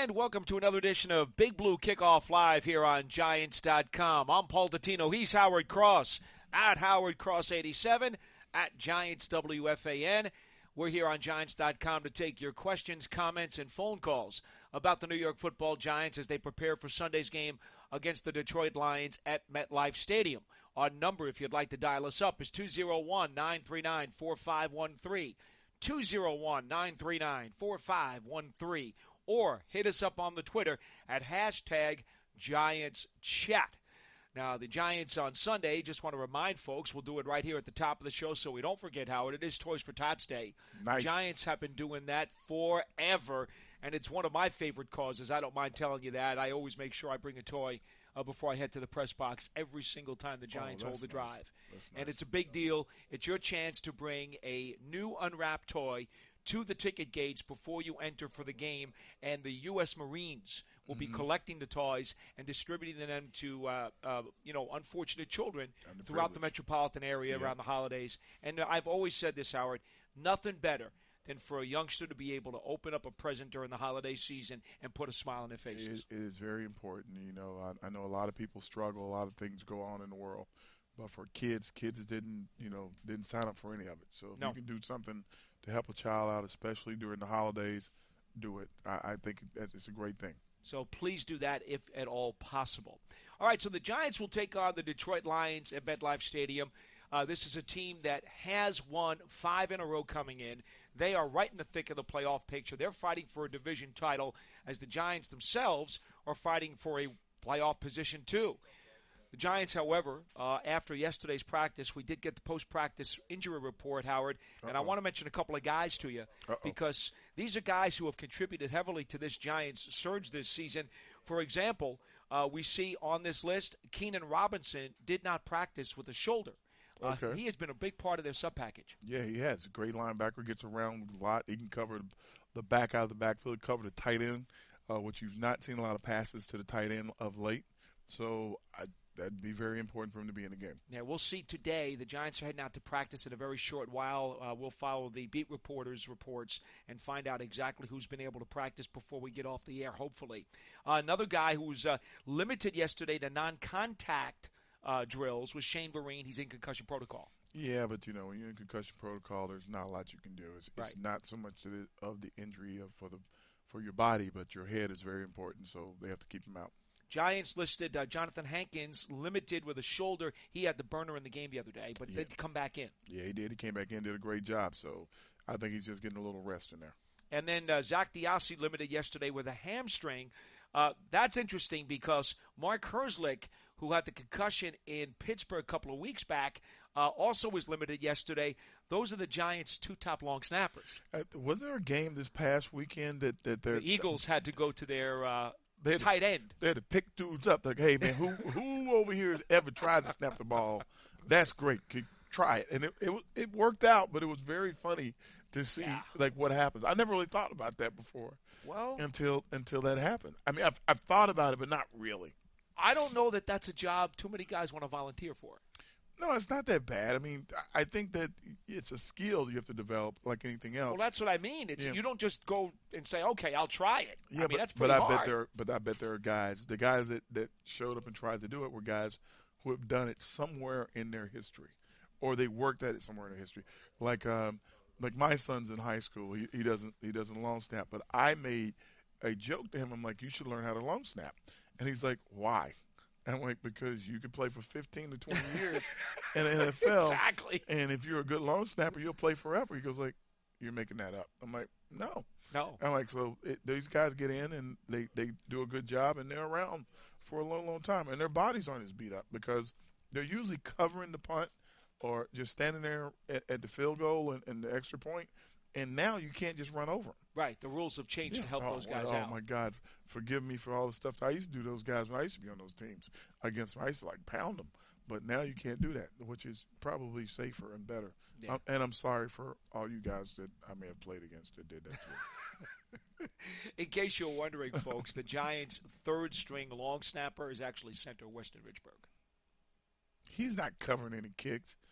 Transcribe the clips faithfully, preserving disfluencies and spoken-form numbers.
And welcome to another edition of Big Blue Kickoff Live here on Giants dot com. I'm Paul Dottino. He's Howard Cross at Howard Cross eighty-seven at Giants W F A N. We're here on Giants dot com to take your questions, comments, and phone calls about the New York Football Giants as they prepare for Sunday's game against the Detroit Lions at MetLife Stadium. Our number, if you'd like to dial us up, is two oh one, nine three nine, four five one three. two oh one, nine three nine, four five one three. Or hit us up on the Twitter at hashtag GiantsChat. Now, the Giants on Sunday, just want to remind folks, we'll do it right here at the top of the show so we don't forget, Howard. It is Toys for Tots Day. Nice. Giants have been doing that forever, and it's one of my favorite causes. I don't mind telling you that. I always make sure I bring a toy uh, before I head to the press box every single time the Giants oh, hold the nice. drive. That's And nice. it's a big deal. It's your chance to bring a new unwrapped toy to the ticket gates before you enter for the game, and the U S Marines will be Mm-hmm. collecting the toys and distributing them to, uh, uh, you know, unfortunate children throughout the metropolitan area Yeah. around the holidays. And uh, I've always said this, Howard, nothing better than for a youngster to be able to open up a present during the holiday season and put a smile on their It faces. is, it is very important. You know, I, I know a lot of people struggle. A lot of things go on in the world. But for kids, kids didn't, you know, didn't sign up for any of it. So if No. you can do something to help a child out, especially during the holidays, do it. I, I think it's a great thing. So please do that if at all possible. All right, so the Giants will take on the Detroit Lions at MetLife Stadium. Uh, this is a team that has won five in a row coming in. They are right in the thick of the playoff picture. They're fighting for a division title as the Giants themselves are fighting for a playoff position too. The Giants, however, uh, after yesterday's practice, we did get the post-practice injury report, Howard, and Uh-oh. I want to mention a couple of guys to you Uh-oh. because these are guys who have contributed heavily to this Giants surge this season. For example, uh, we see on this list, Keenan Robinson did not practice with a shoulder. Uh, Okay. He has been a big part of their sub-package. Yeah, he has. A great linebacker, gets around a lot. He can cover the back out of the backfield, cover the tight end, uh, which you've not seen a lot of passes to the tight end of late. So I that'd be very important for him to be in the game. Yeah, we'll see today. The Giants are heading out to practice in a very short while. Uh, we'll follow the beat reporters' reports and find out exactly who's been able to practice before we get off the air, hopefully. Uh, another guy who was uh, limited yesterday to non-contact uh, drills was Shane Vereen. He's in concussion protocol. Yeah, but, you know, when you're in concussion protocol, there's not a lot you can do. It's, it's Right. not so much of the, of the injury of, for the for your body, but your head is very important, so they have to keep him out. Giants listed uh, Jonathan Hankins limited with a shoulder. He had the burner in the game the other day, but Yeah. they'd come back in. Yeah, he did. He came back in, did a great job. So I think he's just getting a little rest in there. And then uh, Zach Diassi limited yesterday with a hamstring. Uh, that's interesting because Mark Herzlich, who had the concussion in Pittsburgh a couple of weeks back, uh, also was limited yesterday. Those are the Giants' two top long snappers. Uh, was there a game this past weekend that that The Eagles had to go to their uh, They had to- tight end. they had to pick dudes up? Like, hey man, who who over here has ever tried to snap the ball? That's great. Could try it, and it it, it worked out. But it was very funny to see Yeah. like what happens. I never really thought about that before Well, until until that happened. I mean, I've I've thought about it, but not really. I don't know that that's a job too many guys want to volunteer for. No, it's not that bad. I mean, I I think that it's a skill you have to develop like anything else. Well, that's what I mean. It's Yeah. You don't just go and say, okay, I'll try it. Yeah, I mean, but, that's but pretty I hard. bet there, but I bet there are guys. The guys that, that showed up and tried to do it were guys who have done it somewhere in their history, or they worked at it somewhere in their history. Like, um, like my son's in high school. He, he doesn't he doesn't long snap, but I made a joke to him. I'm like, you should learn how to long snap, and he's like, why? And I'm like, because you could play for fifteen to twenty years in the N F L, Exactly. and if you're a good long snapper, you'll play forever. He goes like, you're making that up. I'm like, no. No. I'm like, so it, these guys get in and they, they do a good job and they're around for a long, long time. And their bodies aren't as beat up because they're usually covering the punt or just standing there at, at the field goal and, and the extra point. And now you can't just run over them. Right. The rules have changed to help oh, those guys oh, out. Oh, my God. Forgive me for all the stuff I used to do to those guys when I used to be on those teams against them. I used to, like, pound them. But now you can't do that, which is probably safer and better. Yeah. Um, and I'm sorry for all you guys that I may have played against that did that to me. In case you're wondering, folks, the Giants' third-string long snapper is actually center Weston Richburg. He's not covering any kicks.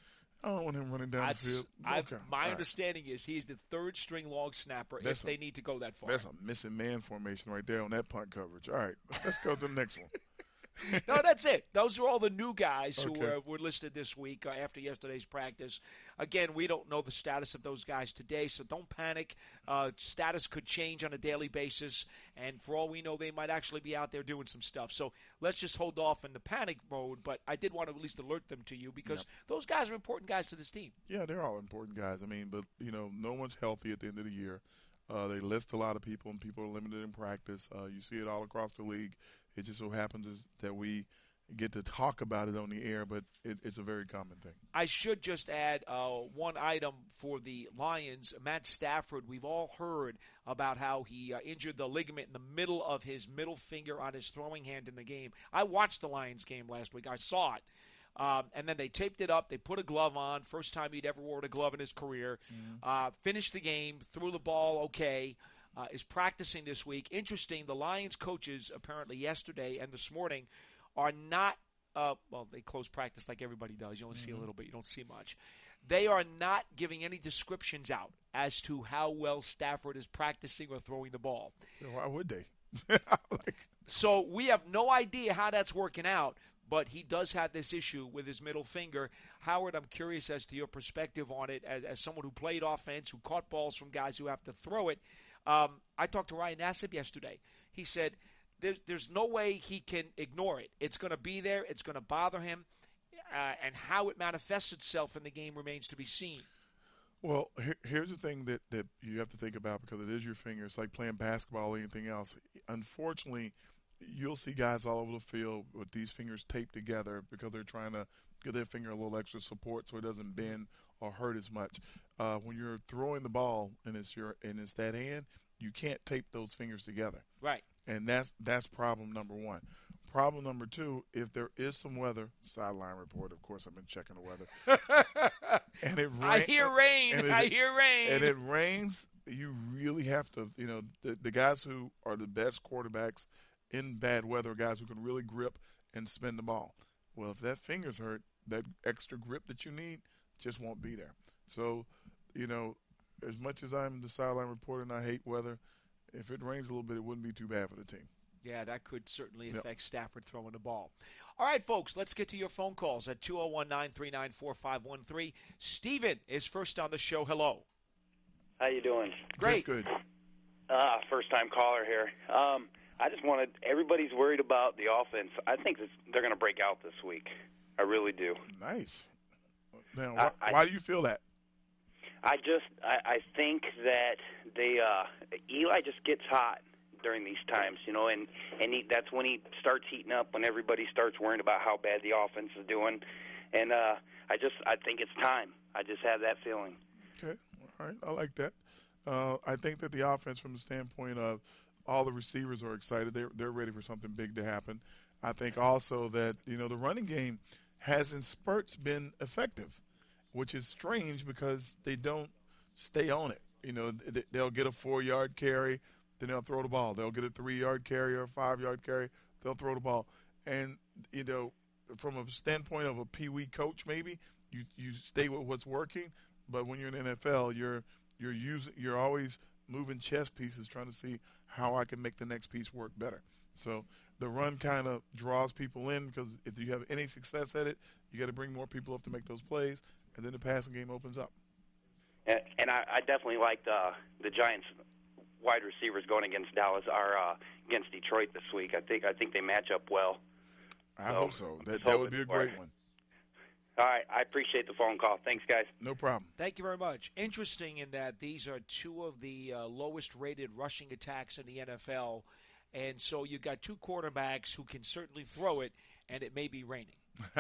I don't want him running down That's, the field. I've, Okay. my All right. understanding is he's the third string long snapper That's if a- they need to go that far. That's a missing man formation right there on that punt coverage. All right, let's go to the next one. No, that's it. Those are all the new guys who Okay. uh, were listed this week uh, after yesterday's practice. Again, we don't know the status of those guys today, so don't panic. Uh, status could change on a daily basis, and for all we know, they might actually be out there doing some stuff. So let's just hold off in the panic mode, but I did want to at least alert them to you because Yep. those guys are important guys to this team. Yeah, they're all important guys. I mean, but, you know, no one's healthy at the end of the year. Uh, they list a lot of people, and people are limited in practice. Uh, you see it all across the league. It just so happens is that we get to talk about it on the air, but it, it's a very common thing. I should just add uh, one item for the Lions. Matt Stafford, we've all heard about how he uh, injured the ligament in the middle of his middle finger on his throwing hand in the game. I watched the Lions game last week. I saw it. Um, and then they taped it up. They put a glove on. First time he'd ever worn a glove in his career. Mm-hmm. Uh, finished the game. Threw the ball okay. Uh, is practicing this week. Interesting, the Lions coaches apparently yesterday and this morning are not, uh, well, they close practice like everybody does. You only mm-hmm. see a little bit. You don't see much. They are not giving any descriptions out as to how well Stafford is practicing or throwing the ball. Why would they? like, so we have no idea how that's working out, but he does have this issue with his middle finger. Howard, I'm curious as to your perspective on it as, as someone who played offense, who caught balls from guys who have to throw it. Um, I talked to Ryan Nassib yesterday. He said there's, there's no way he can ignore it. It's going to be there. It's going to bother him. Uh, and how it manifests itself in the game remains to be seen. Well, here, here's the thing that, that you have to think about because it is your finger. It's like playing basketball or anything else. Unfortunately, you'll see guys all over the field with these fingers taped together because they're trying to give their finger a little extra support so it doesn't bend or hurt as much. Uh, when you're throwing the ball and it's your and it's that hand, you can't tape those fingers together. Right. And that's that's problem number one. Problem number two, if there is some weather, sideline report, of course I've been checking the weather. and it rain, I hear rain. it, I hear rain. And it rains, you really have to, you know, the, the guys who are the best quarterbacks in bad weather are guys who can really grip and spin the ball. Well, if that finger's hurt, that extra grip that you need just won't be there. So, you know, as much as I'm the sideline reporter and I hate weather, if it rains a little bit, it wouldn't be too bad for the team. Yeah, that could certainly Yep. affect Stafford throwing the ball. All right, folks, let's get to your phone calls at two oh one, nine three nine, four five one three. Steven is first on the show. Hello. How you doing? Great. Good. good. Uh, first-time caller here. Um, I just wanted – everybody's worried about the offense. I think this, they're going to break out this week. I really do. Nice. Now, I- why, I- why do you feel that? I just I, I think that they uh, Eli just gets hot during these times, you know, and and he, that's when he starts heating up, when everybody starts worrying about how bad the offense is doing, and uh, I just I think it's time. I just have that feeling. Okay, all right, I like that. Uh, I think that the offense, from the standpoint of all the receivers are excited, they're they're ready for something big to happen. I think also that you know the running game has in spurts been effective, which is strange because they don't stay on it. You know, they'll get a four-yard carry, then they'll throw the ball. They'll get a three-yard carry or a five-yard carry, they'll throw the ball. And, you know, from a standpoint of a peewee coach maybe, you, you stay with what's working. But when you're in the N F L, you're you're using you're always moving chess pieces trying to see how I can make the next piece work better. So the run kind of draws people in because if you have any success at it, you got to bring more people up to make those plays. And then the passing game opens up. And, and I, I definitely like the the Giants wide receivers going against Dallas or uh, against Detroit this week. I think I think they match up well. I So, hope so. That let's that hope would be a it great works. one. All right, I appreciate the phone call. Thanks, guys. No problem. Thank you very much. Interesting in that these are two of the uh, lowest-rated rushing attacks in the N F L, and so you got two quarterbacks who can certainly throw it, and it may be raining.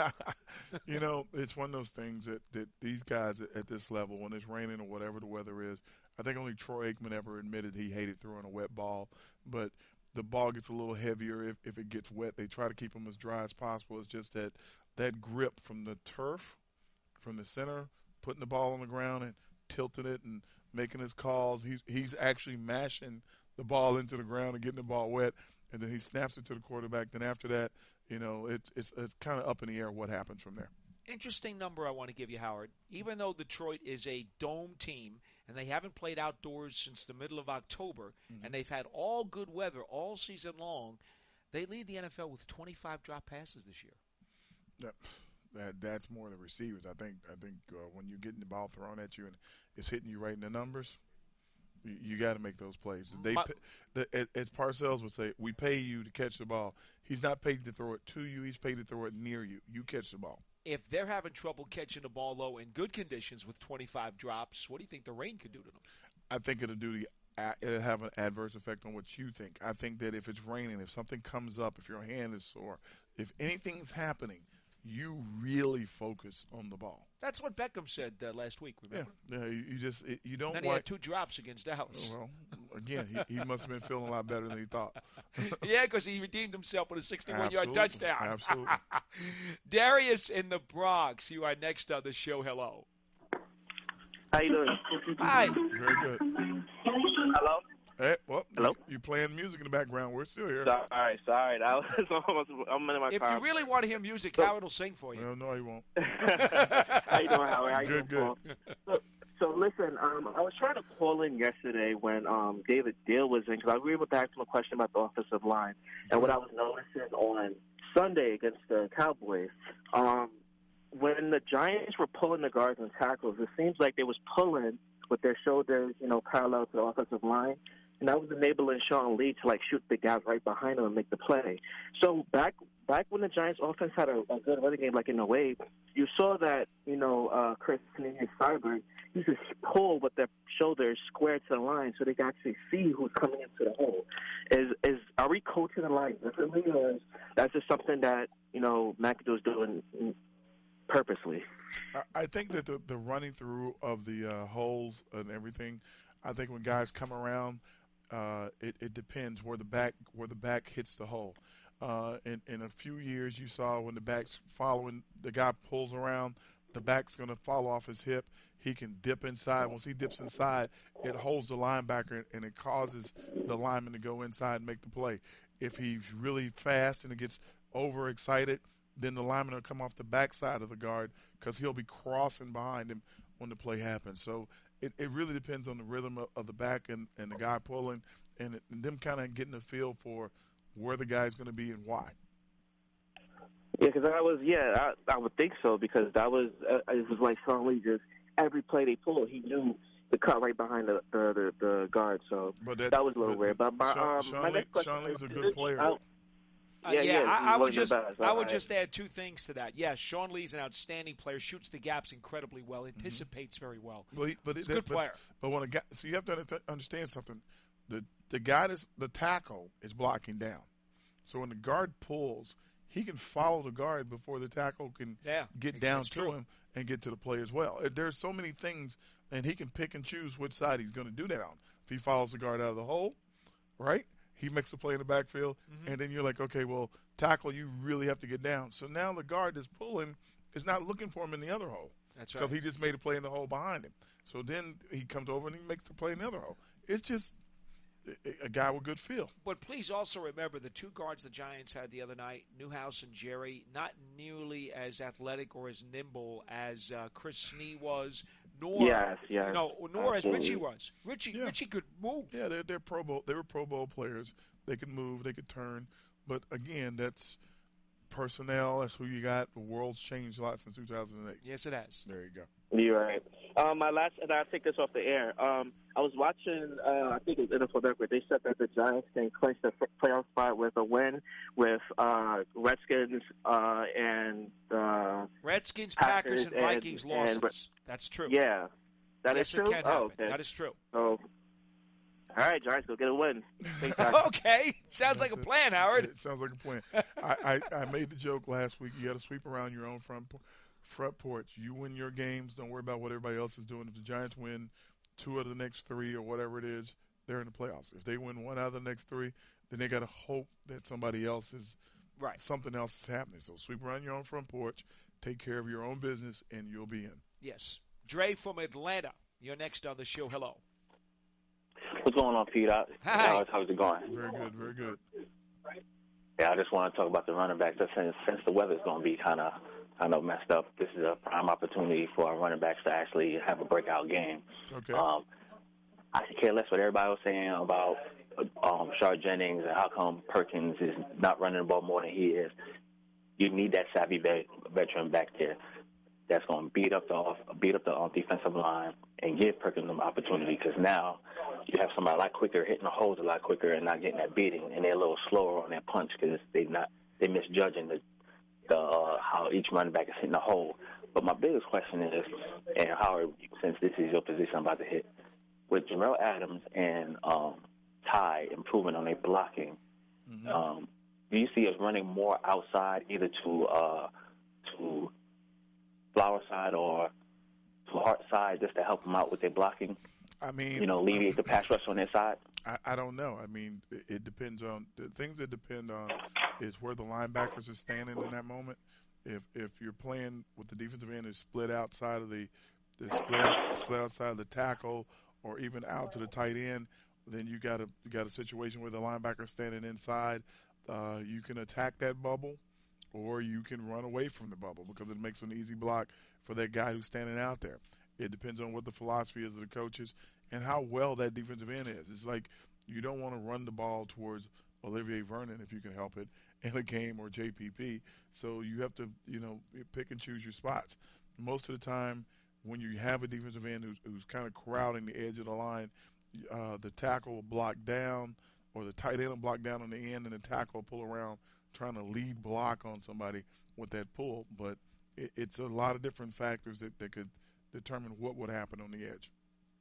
You know, it's one of those things that, that these guys at, at this level, when it's raining or whatever the weather is, I think only Troy Aikman ever admitted he hated throwing a wet ball. But the ball gets a little heavier if, if it gets wet. They try to keep them as dry as possible. It's just that that grip from the turf, from the center, putting the ball on the ground and tilting it and making his calls. He's, he's actually mashing the ball into the ground and getting the ball wet, and then he snaps it to the quarterback. Then after that, you know, it's it's, it's kind of up in the air what happens from there. Interesting number I want to give you, Howard. Even though Detroit is a dome team and they haven't played outdoors since the middle of October, mm-hmm. and they've had all good weather all season long, they lead the N F L with twenty-five drop passes this year. That, that that's more the receivers. I think. I think uh, when you're getting the ball thrown at you and it's hitting you right in the numbers, you, you got to make those plays. They, My, the, as Parcells would say, we pay you to catch the ball. He's not paid to throw it to you. He's paid to throw it near you. You catch the ball. If they're having trouble catching the ball low in good conditions with twenty-five drops, what do you think the rain could do to them? I think it'll do the it'll have an adverse effect on what you think. I think that if it's raining, if something comes up, if your hand is sore, if anything's happening, you really focus on the ball. That's what Beckham said uh, last week, remember? Yeah, yeah you, you just it, you don't then like, he had two drops against Dallas. Well, again, he, he must have been feeling a lot better than he thought. Yeah, because he redeemed himself with a sixty-one-yard touchdown. Absolutely. Darius in the Bronx, you are next on the show. Hello. How you doing? Hi. Very good. Hello? Hey, well, Hello? You, you playing music in the background. We're still here. Sorry, sorry. That was almost, I'm in my if car. If you really want to hear music, so, Howard will sing for you. Well, no, he won't. How you doing, Howard? How you good, doing, good. So, so, listen, um, I was trying to call in yesterday when um, David Deal was in, because I was able to ask him a question about the offensive line. And what I was noticing on Sunday against the Cowboys, um, when the Giants were pulling the guards and tackles, it seems like they was pulling with their shoulders, you know, parallel to the offensive line. And that was enabling Sean Lee to, like, shoot the guys right behind him and make the play. So back back when the Giants' offense had a, a good running game, like in a way, you saw that, you know, uh, Chris Cyber, he just pull with their shoulders squared to the line so they can actually see who's coming into the hole. Is is are we coaching the line differently, or is that just something that, you know, McAdoo's doing purposely? I think that the, the running through of the uh, holes and everything, I think when guys come around, Uh, it, it depends where the back where the back hits the hole. Uh, in, in a few years, you saw when the back's following, the guy pulls around, the back's going to fall off his hip. He can dip inside. Once he dips inside, it holds the linebacker, and it causes the lineman to go inside and make the play. If he's really fast and it gets overexcited, then the lineman will come off the backside of the guard because he'll be crossing behind him when the play happens. So It, it really depends on the rhythm of, of the back and, and the guy pulling and, it, and them kind of getting a feel for where the guy's going to be and why. Yeah, because I was, yeah, I, I would think so because that was, uh, it was like Sean Lee just, every play they pulled, he knew the cut right behind the the, the, the guard. So but that, that was a little but, weird. But my, Sean, um, Sean my Lee, next question Sean Lee's a is, good player. I, Uh, yeah, yeah, yeah, I, I would just bad, so I would I, just add two things to that. Yes, Sean Lee's an outstanding player, shoots the gaps incredibly well, anticipates mm-hmm. very well. But, he, but He's it, a good but, player. But when a guy, so you have to understand something. The the guy that's the tackle is blocking down. So when the guard pulls, he can follow the guard before the tackle can yeah, get down to true. him and get to the play as well. There's so many things, and he can pick and choose which side he's going to do that on. If he follows the guard out of the hole, right? He makes a play in the backfield, mm-hmm. and then you're like, okay, well, tackle, you really have to get down. So now the guard that's pulling is not looking for him in the other hole. That's right. Because he just made a play in the hole behind him. So then he comes over and he makes the play in the other hole. It's just a guy with good feel. But please also remember the two guards the Giants had the other night, Newhouse and Jerry, not nearly as athletic or as nimble as uh, Chris Snee was, nor yes, yes. You know, nor Absolutely. as Richie was. Richie, yeah. Richie could move. Yeah, they're they're Pro Bowl. They were Pro Bowl players. They could move. They could turn. But again, that's personnel. That's who you got. The world's changed a lot since two thousand eight. Yes, it has. There you go. You're right. Um, my last, and I'll take this off the air. Um, I was watching, uh, I think it was N F L Network. They said that the Giants can clinch the playoff spot with a win with uh, Redskins uh, and uh, Redskins, Packers, Packers, and Vikings and, losses. And, That's true. Yeah, that yes, is true. It can happen. Oh, okay. That is true. So, all right, Giants, go get a win. Okay, sounds That's like a it. plan, Howard. It sounds like a plan. I, I, I made the joke last week. You got to sweep around your own front front porch. You win your games. Don't worry about what everybody else is doing. If the Giants win two of the next three or whatever it is, they're in the playoffs. If they win one out of the next three, then they got to hope that somebody else is right. Something else is happening. So sweep around your own front porch, take care of your own business, and you'll be in. Yes. Dre from Atlanta. You're next on the show. Hello. What's going on, Pete? Hi. How's, how's it going? Very good, very good. Yeah, I just want to talk about the running backs. Since, since the weather's going to be kind of kind of messed up. This is a prime opportunity for our running backs to actually have a breakout game. Okay. Um, I could care less what everybody was saying about um, Shard Jennings and how come Perkins is not running the ball more than he is. You need that savvy vet, veteran back there that's going to beat up the off, beat up the um, defensive line and give Perkins an opportunity, because now you have somebody a lot quicker, hitting the holes a lot quicker and not getting that beating, and they're a little slower on that punch because they not they misjudging the the uh, how each running back is hitting the hole. But my biggest question is, and Howard, since this is your position I'm about to hit, with Jamel Adams and um, Ty improving on their blocking, mm-hmm. um, do you see us running more outside, either to uh, to Flower side or to Hart side, just to help them out with their blocking? I mean, you know, alleviate the pass rush on their side. I, I don't know. I mean, it, it depends on the things that depend on is where the linebackers are standing in that moment. If if you're playing with the defensive end is split outside of the, the split out, split outside of the tackle, or even out to the tight end, then you got a you got a situation where the linebacker's standing inside. Uh, you can attack that bubble, or you can run away from the bubble because it makes an easy block for that guy who's standing out there. It depends on what the philosophy is of the coaches and how well that defensive end is. It's like you don't want to run the ball towards Olivier Vernon if you can help it in a game, or J P P. So you have to, you know, pick and choose your spots. Most of the time when you have a defensive end who's, who's kind of crowding the edge of the line, uh, the tackle will block down, or the tight end will block down on the end, and the tackle will pull around trying to lead block on somebody with that pull. But it, it's a lot of different factors that, that could determine what would happen on the edge.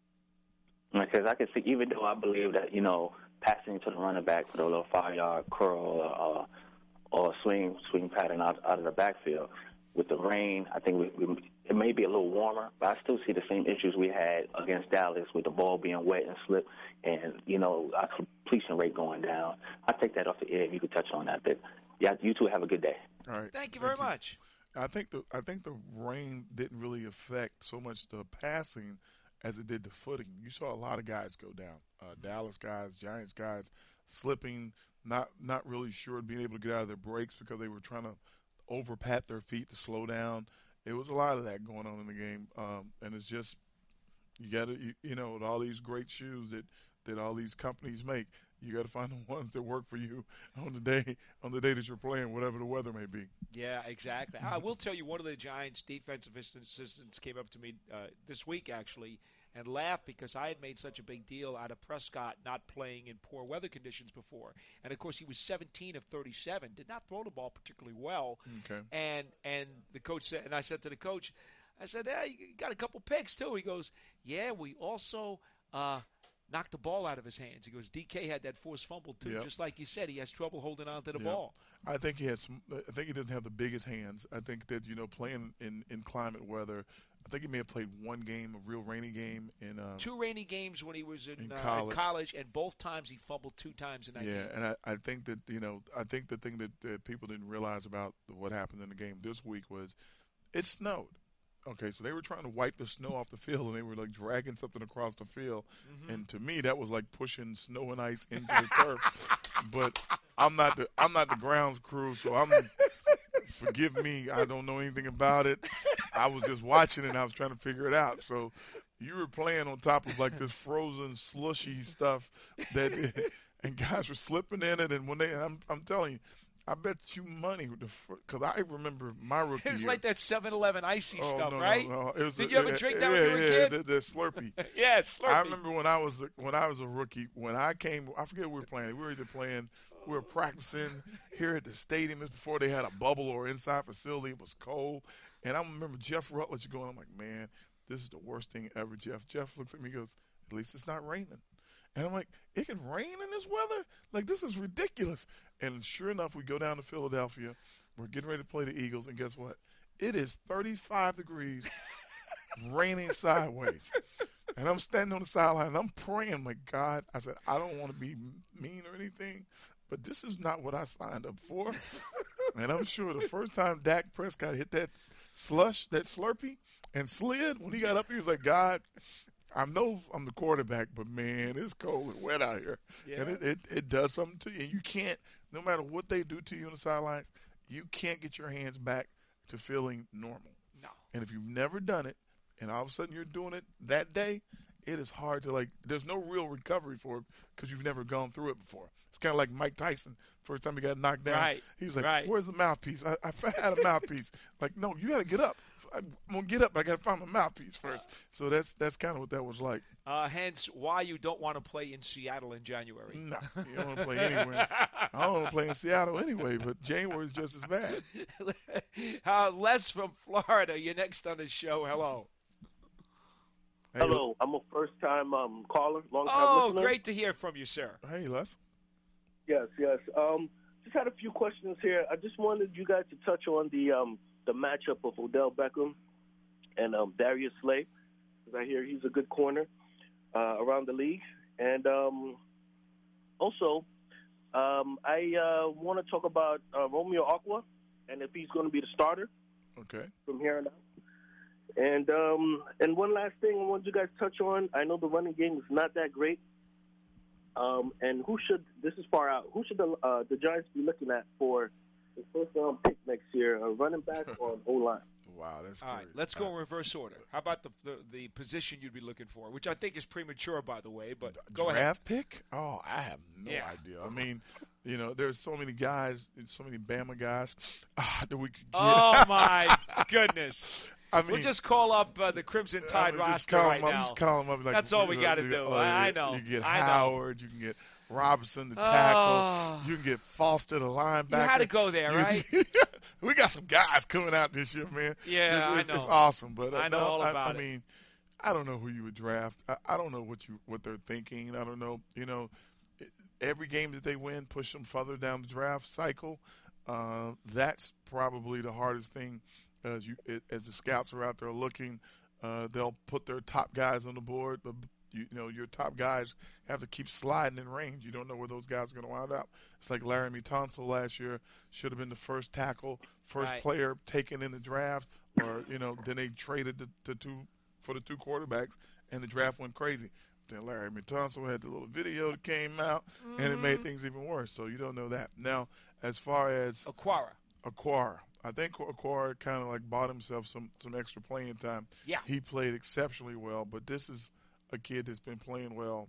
Because I can see, even though I believe that, you know, passing to the running back with a little five-yard curl or, uh, or swing swing pattern out, out of the backfield, with the rain, I think we, we, it may be a little warmer, but I still see the same issues we had against Dallas with the ball being wet and slip and, you know, our completion rate going down. I'll take that off the air if you could touch on that. But, yeah, you two have a good day. All right. Thank you very Thank you. much. I think the I think the rain didn't really affect so much the passing as it did the footing. You saw a lot of guys go down. Uh, Dallas guys, Giants guys, slipping, not not really sure being able to get out of their breaks because they were trying to over pat their feet to slow down. It was a lot of that going on in the game, um, and it's just you got to you, you know with all these great shoes that, that all these companies make, you got to find the ones that work for you on the day on the day that you're playing, whatever the weather may be. Yeah, exactly. I will tell you, one of the Giants' defensive assistants came up to me uh, this week, actually, and laughed because I had made such a big deal out of Prescott not playing in poor weather conditions before. And, of course, he was seventeen of thirty-seven, did not throw the ball particularly well. Okay. And and the coach said, and I said to the coach, I said, yeah, you got a couple picks, too. He goes, yeah, we also uh, – knocked the ball out of his hands. He goes, D K had that forced fumble, too. Yep. Just like you said, he has trouble holding on to the Yep. ball. I think he has. Some, I think he doesn't have the biggest hands. I think that, you know, playing in, in climate weather, I think he may have played one game, a real rainy game. in uh, Two rainy games when he was in, in uh, college. college, and both times he fumbled two times in that yeah, game. and I, I think that, you know, I think the thing that, that people didn't realize about what happened in the game this week was it snowed. Okay, so they were trying to wipe the snow off the field, and they were, like, dragging something across the field. Mm-hmm. And to me, that was like pushing snow and ice into the turf. But I'm not the I'm not the grounds crew, so I'm forgive me. I don't know anything about it. I was just watching it, and I was trying to figure it out. So you were playing on top of, like, this frozen, slushy stuff that – and guys were slipping in it. And when they – I'm, I'm telling you – I bet you money because I remember my rookie It was year. like that seven eleven icy oh, stuff, no, right? No, no. It was Did a, you ever yeah, drink that yeah, when you were a yeah, kid? The, the Slurpee. yeah, Slurpee. I remember when I was a, when I was a rookie. When I came, I forget what we were playing. We were either playing, we were practicing here at the stadium. This before they had a bubble or inside facility. It was cold, and I remember Jeff Rutledge going. I'm like, man, this is the worst thing ever. Jeff. Jeff looks at me, and goes, at least it's not raining. And I'm like, it can rain in this weather? Like, this is ridiculous. And sure enough, we go down to Philadelphia. We're getting ready to play the Eagles, and guess what? It is thirty-five degrees, raining sideways. And I'm standing on the sideline, and I'm praying, my God. I said, I don't want to be mean or anything, but this is not what I signed up for. And I'm sure the first time Dak Prescott hit that slush, that Slurpee, and slid, when he got up, he was like, God, I know I'm the quarterback, but, man, it's cold and wet out here. Yeah. And it, it, it does something to you. And you can't, no matter what they do to you on the sidelines, you can't get your hands back to feeling normal. No. And if you've never done it, and all of a sudden you're doing it that day, it is hard to, like, there's no real recovery for it because you've never gone through it before. It's kind of like Mike Tyson. First time he got knocked down, Right. he was like, Right. where's the mouthpiece? I, I had a mouthpiece. Like, no, you got to get up. I'm going to get up, but I got to find my mouthpiece first. So that's that's kind of what that was like. Uh, hence, why you don't want to play in Seattle in January. No, you don't want to play anywhere. I don't want to play in Seattle anyway, but January is just as bad. uh, Les from Florida, you're next on the show. Hello. Hey, Hello, I'm a first-time um, caller, long-time Oh, listener. great to hear from you, sir. Hey, Les. Yes, yes. Um, just had a few questions here. I just wanted you guys to touch on the um, the matchup of Odell Beckham and um, Darius Slay, because I hear he's a good corner uh, around the league. And um, also, um, I uh, want to talk about uh, Romeo Aqua and if he's going to be the starter Okay. from here on out. And um, and one last thing I wanted you guys to touch on. I know the running game is not that great. Um, and who should this is far out? Who should the uh, the Giants be looking at for the first round pick next year? A running back or an O line? Wow, that's All great. right, let's go in reverse order. How about the, the the position you'd be looking for, which I think is premature, by the way, but go ahead. Draft pick? Oh, I have no Yeah. idea. I mean, you know, there's so many guys, so many Bama guys ah, that we could get. Oh, my goodness. I mean, We'll just call up uh, the Crimson Tide I mean, just roster call right them up, now. Just call them up. Like, That's all we you gotta you do. oh, I- I you- know. You can get I know. Howard. You can get Robinson, the tackle. Oh. You can get Foster, the linebacker. You had to go there, You- right? we got some guys coming out this year, man. Yeah, it's, I it's know. awesome. But uh, I know no, all I, about I it. mean, I don't know who you would draft. I, I don't know what you what they're thinking. I don't know. You know, every game that they win, push them further down the draft cycle. Uh, that's probably the hardest thing as you as the scouts are out there looking. Uh, they'll put their top guys on the board, but you, you know your top guys have to keep sliding in range. You don't know where those guys are going to wind up. It's like Laramie Tunsil last year should have been the first tackle, first Right. player taken in the draft, or you know then they traded the, the two for the two quarterbacks, and the draft went crazy. Then Laramie Tunsil had the little video that came out, and it made things even worse. So you don't know that. Now, as far as Aquara. Aquara. I think Aquara kind of like bought himself some, some extra playing time. Yeah. He played exceptionally well, but this is a kid that's been playing well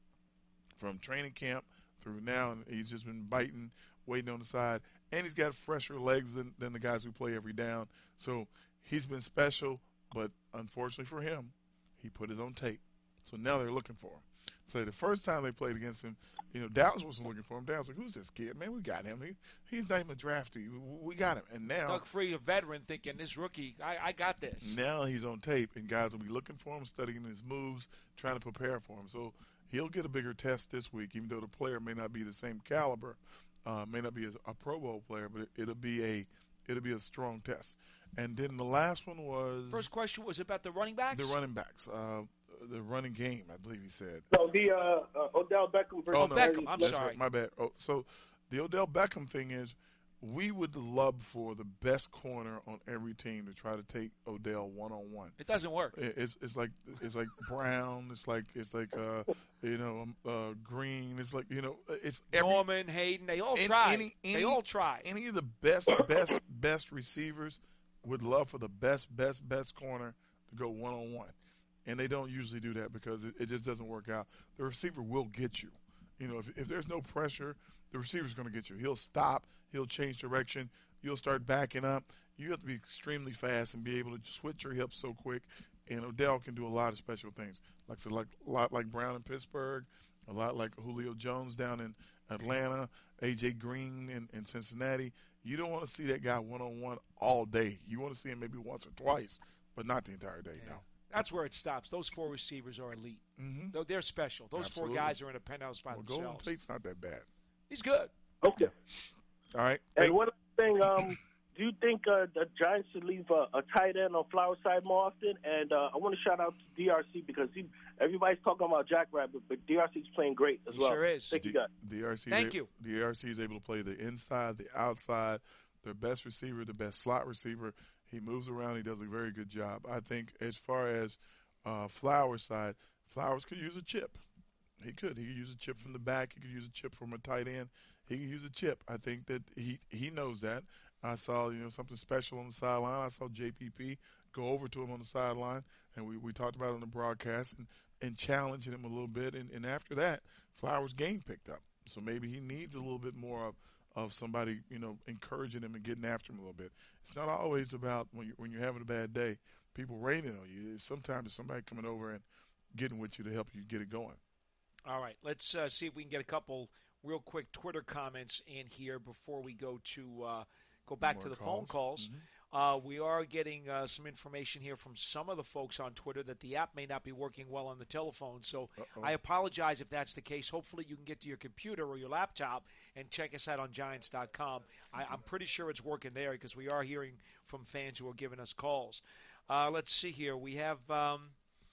from training camp through now, and he's just been biting, waiting on the side, and he's got fresher legs than, than the guys who play every down. So he's been special, but unfortunately for him, he put it on tape. So now they're looking for him. So the first time they played against him, you know, Dallas wasn't looking for him. Dallas was like, who's this kid? Man, we got him. He, he's not even draftee. We, we got him. And now, Doug Free, a veteran, thinking, this rookie, I, I got this. now he's on tape, and guys will be looking for him, studying his moves, trying to prepare for him. So he'll get a bigger test this week, even though the player may not be the same caliber, uh, may not be a, a Pro Bowl player, but it, it'll be a it'll be a strong test. And then the last one was First question was about the running backs? the running backs, uh, the running game, I believe he said. No, the uh, uh, Odell Beckham versus Oh, no. Beckham, I'm That's sorry. right, my bad. Oh, so the Odell Beckham thing is, we would love for the best corner on every team to try to take Odell one on one. It doesn't work. It's it's like it's like Brown. It's like it's like uh you know um, uh Green. It's like you know it's every, Norman, Hayden, they all any- tried. any- they any- all tried. any of the best best best receivers would love for the best best best corner to go one on one, and they don't usually do that because it, it just doesn't work out. The receiver will get you. You know, if if there's no pressure, the receiver's going to get you. He'll stop. He'll change direction. You'll start backing up. You have to be extremely fast and be able to switch your hips so quick. And Odell can do a lot of special things, like so like a lot like Brown in Pittsburgh, a lot like Julio Jones down in Atlanta, A J Green in, in Cincinnati. You don't want to see that guy one on one all day. You want to see him maybe once or twice, but not the entire day. Yeah. No. That's where it stops. Those four receivers are elite. Mm-hmm. Though they're special. Those Absolutely. four guys are in a penthouse by Well, Golden themselves. Tate's not that bad. He's good. Okay. All right. And Thank- one other thing, um, do you think uh, the Giants should leave a, a tight end on Flower side more often? And uh, I want to shout out to D R C because he, everybody's talking about Jackrabbit, but D R C's playing great as He well. sure is. Thank you, D- guys. DRC. Thank they- you. D R C is able to play the inside, the outside, their best receiver, the best slot receiver. He moves around. He does a very good job. I think as far as uh, Flowers' side, Flowers could use a chip. He could. He could use a chip from the back. He could use a chip from a tight end. He could use a chip. I think that he, he knows that. I saw, you know, something special on the sideline. I saw J P P go over to him on the sideline, and we, we talked about it on the broadcast and, and challenging him a little bit. And, and after that, Flowers' game picked up. So maybe he needs a little bit more of, of somebody, you know, encouraging him and getting after him a little bit. It's not always about when, you, when you're having a bad day, people raining on you. It's sometimes it's somebody coming over and getting with you to help you get it going. All right, let's uh, see if we can get a couple real quick Twitter comments in here before we go to uh, go back to the calls. phone calls. Mm-hmm. Uh, we are getting uh, some information here from some of the folks on Twitter that the app may not be working well on the telephone. So Uh-oh. I apologize if that's the case. Hopefully you can get to your computer or your laptop and check us out on Giants dot com. I, I'm pretty sure it's working there because we are hearing from fans who are giving us calls. Uh, let's see here. We have um,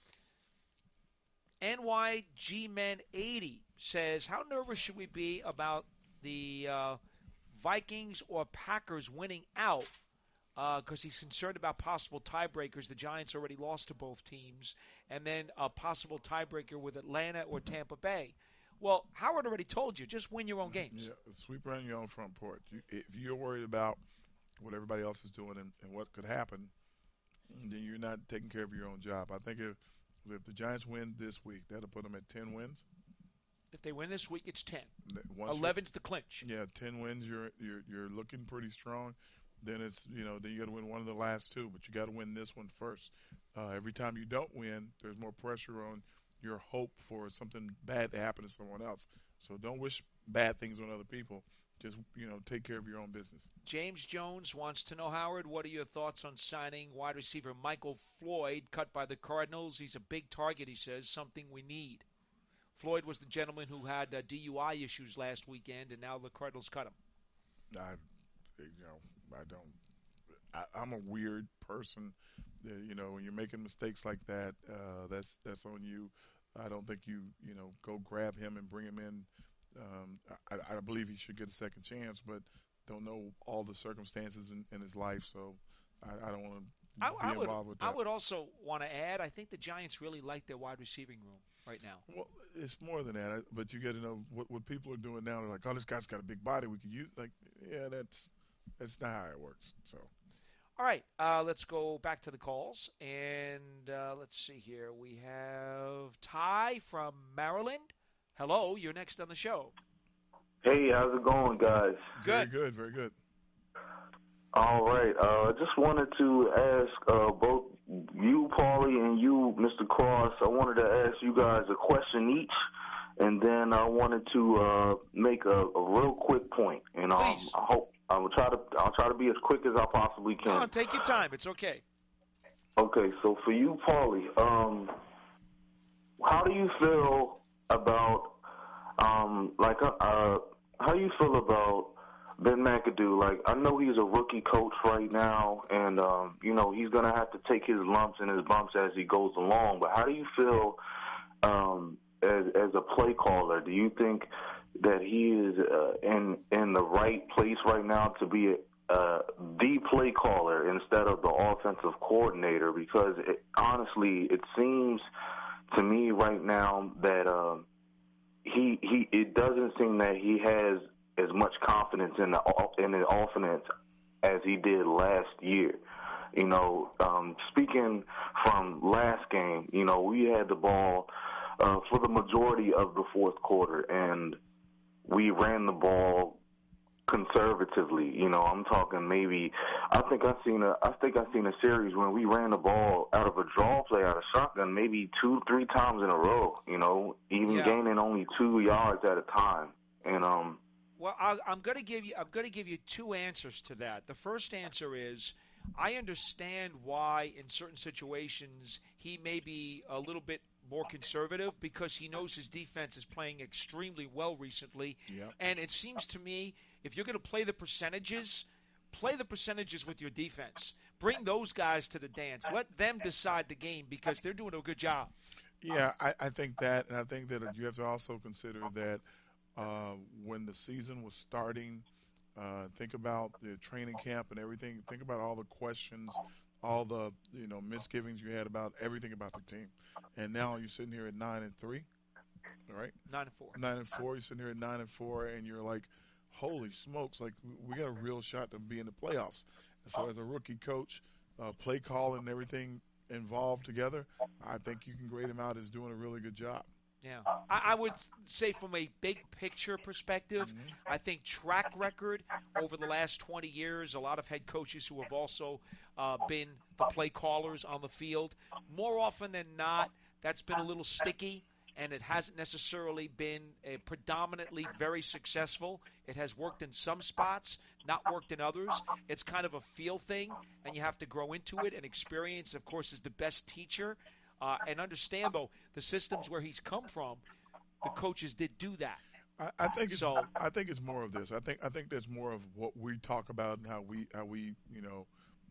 N Y G Men eighty says, how nervous should we be about the uh, Vikings or Packers winning out? Because uh, he's concerned about possible tiebreakers. The Giants already lost to both teams. And then a possible tiebreaker with Atlanta or Tampa Bay. Well, Howard already told you, just win your own games. Yeah, sweep around your own front porch. You, if you're worried about what everybody else is doing and, and what could happen, then you're not taking care of your own job. I think if, if the Giants win this week, that'll put them at ten wins. If they win this week, it's ten. Once eleven's the clinch. Yeah, ten wins, you're, you're, you're looking pretty strong. Then it's, you know, then you got to win one of the last two, but you got to win this one first. Uh, every time you don't win, there's more pressure on your hope for something bad to happen to someone else. So don't wish bad things on other people. Just, you know, take care of your own business. James Jones wants to know, Howard, what are your thoughts on signing wide receiver Michael Floyd, cut by the Cardinals? He's a big target, he says, something we need. Floyd was the gentleman who had uh, D U I issues last weekend, and now the Cardinals cut him. I, you know, I don't. I, I'm a weird person. Uh, you know, when you're making mistakes like that, uh, that's that's on you. I don't think you, you know, go grab him and bring him in. Um, I, I believe he should get a second chance, but don't know all the circumstances in, in his life, so I, I don't want to be I, I involved would, with that. I would also want to add, I think the Giants really like their wide receiving room right now. Well, it's more than that, but you got to know what what people are doing now. They're like, oh, this guy's got a big body. We could use. Like, yeah, that's that's not how it works. So. All right, uh, let's go back to the calls, and uh, let's see here. We have Ty from Maryland. Hello, you're next on the show. Hey, how's it going, guys? Good. Very good, very good. All right. I uh, just wanted to ask uh, both you, Paulie, and you, Mister Cross, I wanted to ask you guys a question each, and then I wanted to uh, make a, a real quick point. And um, Please. I hope I will try to I'll try to be as quick as I possibly can. No, take your time. It's okay. Okay, so for you, Paulie, um, how do you feel about um, like uh, uh, how do you feel about Ben McAdoo? Like, I know he's a rookie coach right now, and um, you know he's gonna have to take his lumps and his bumps as he goes along. But how do you feel um, as as a play caller? Do you think that he is uh, in in the right place right now to be uh, the play caller instead of the offensive coordinator? Because it, honestly, it seems to me right now that uh, he he it doesn't seem that he has as much confidence in the in the offense as he did last year. You know, um, speaking from last game, you know, we had the ball uh, for the majority of the fourth quarter, and we ran the ball conservatively. You know, I'm talking maybe. I think I've seen a. I think I've seen a series when we ran the ball out of a draw play, out of shotgun, maybe two, three times in a row. You know, even Yeah. gaining only two yards at a time. And um, Well, I, I'm going to give you. I'm going to give you two answers to that. The first answer is, I understand why in certain situations he may be a little bit more conservative because he knows his defense is playing extremely well recently. Yep. And it seems to me, if you're going to play the percentages, play the percentages with your defense. Bring those guys to the dance. Let them decide the game because they're doing a good job. Yeah, I, I think that, and I think that you have to also consider that uh, when the season was starting, uh, think about the training camp and everything. Think about all the questions, all the you know misgivings you had about everything about the team, and now you're sitting here at nine and three, all right? Nine and four. Nine and four. You're sitting here at nine and four, and you're like, holy smokes, like we got a real shot to be in the playoffs. And so as a rookie coach, uh, play calling and everything involved together, I think you can grade him out as doing a really good job. Yeah, I, I would say from a big picture perspective, mm-hmm. I think track record over the last twenty years, a lot of head coaches who have also uh, been the play callers on the field, more often than not, that's been a little sticky, and it hasn't necessarily been a predominantly very successful. It has worked in some spots, not worked in others. It's kind of a feel thing, and you have to grow into it, and experience, of course, is the best teacher. Uh, and understand, though, the systems where he's come from, the coaches did do that. I, I think it's, so. I think it's more of this. I think I think there's more of what we talk about and how we how we you know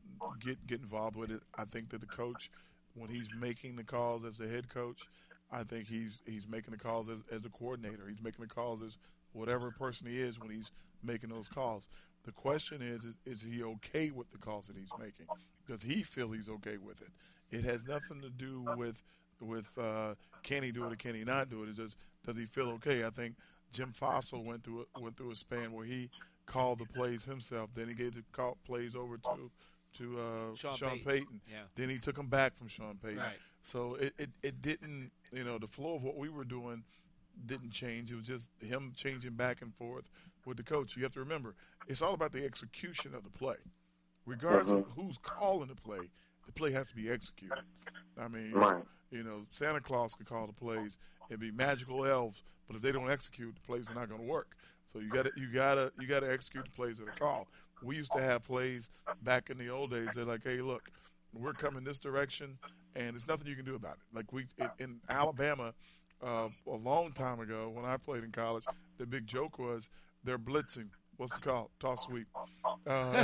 get get involved with it. I think that the coach, when he's making the calls as the head coach, I think he's he's making the calls as, as a coordinator. He's making the calls as whatever person he is when he's making those calls. The question is, is, is he okay with the calls that he's making? Does he feel he's okay with it? It has nothing to do with with uh, can he do it or can he not do it. It's just, does he feel okay? I think Jim Fossil went through a, went through a span where he called the plays himself. Then he gave the call plays over to to uh, Sean, Sean Payton. Payton. Yeah. Then he took them back from Sean Payton. Right. So it, it, it didn't, you know, the flow of what we were doing didn't change. It was just him changing back and forth with the coach. You have to remember, it's all about the execution of the play. Regardless mm-hmm. of who's calling the play, the play has to be executed. I mean, right. you know, Santa Claus could call the plays and be magical elves, but if they don't execute, the plays are not going to work. So you got to you got to you got to execute the plays that are called. We used to have plays back in the old days that like, hey, look, we're coming this direction, and there's nothing you can do about it. Like we in, in Alabama, uh, a long time ago when I played in college, the big joke was they're blitzing. What's it called? Toss sweep. Uh,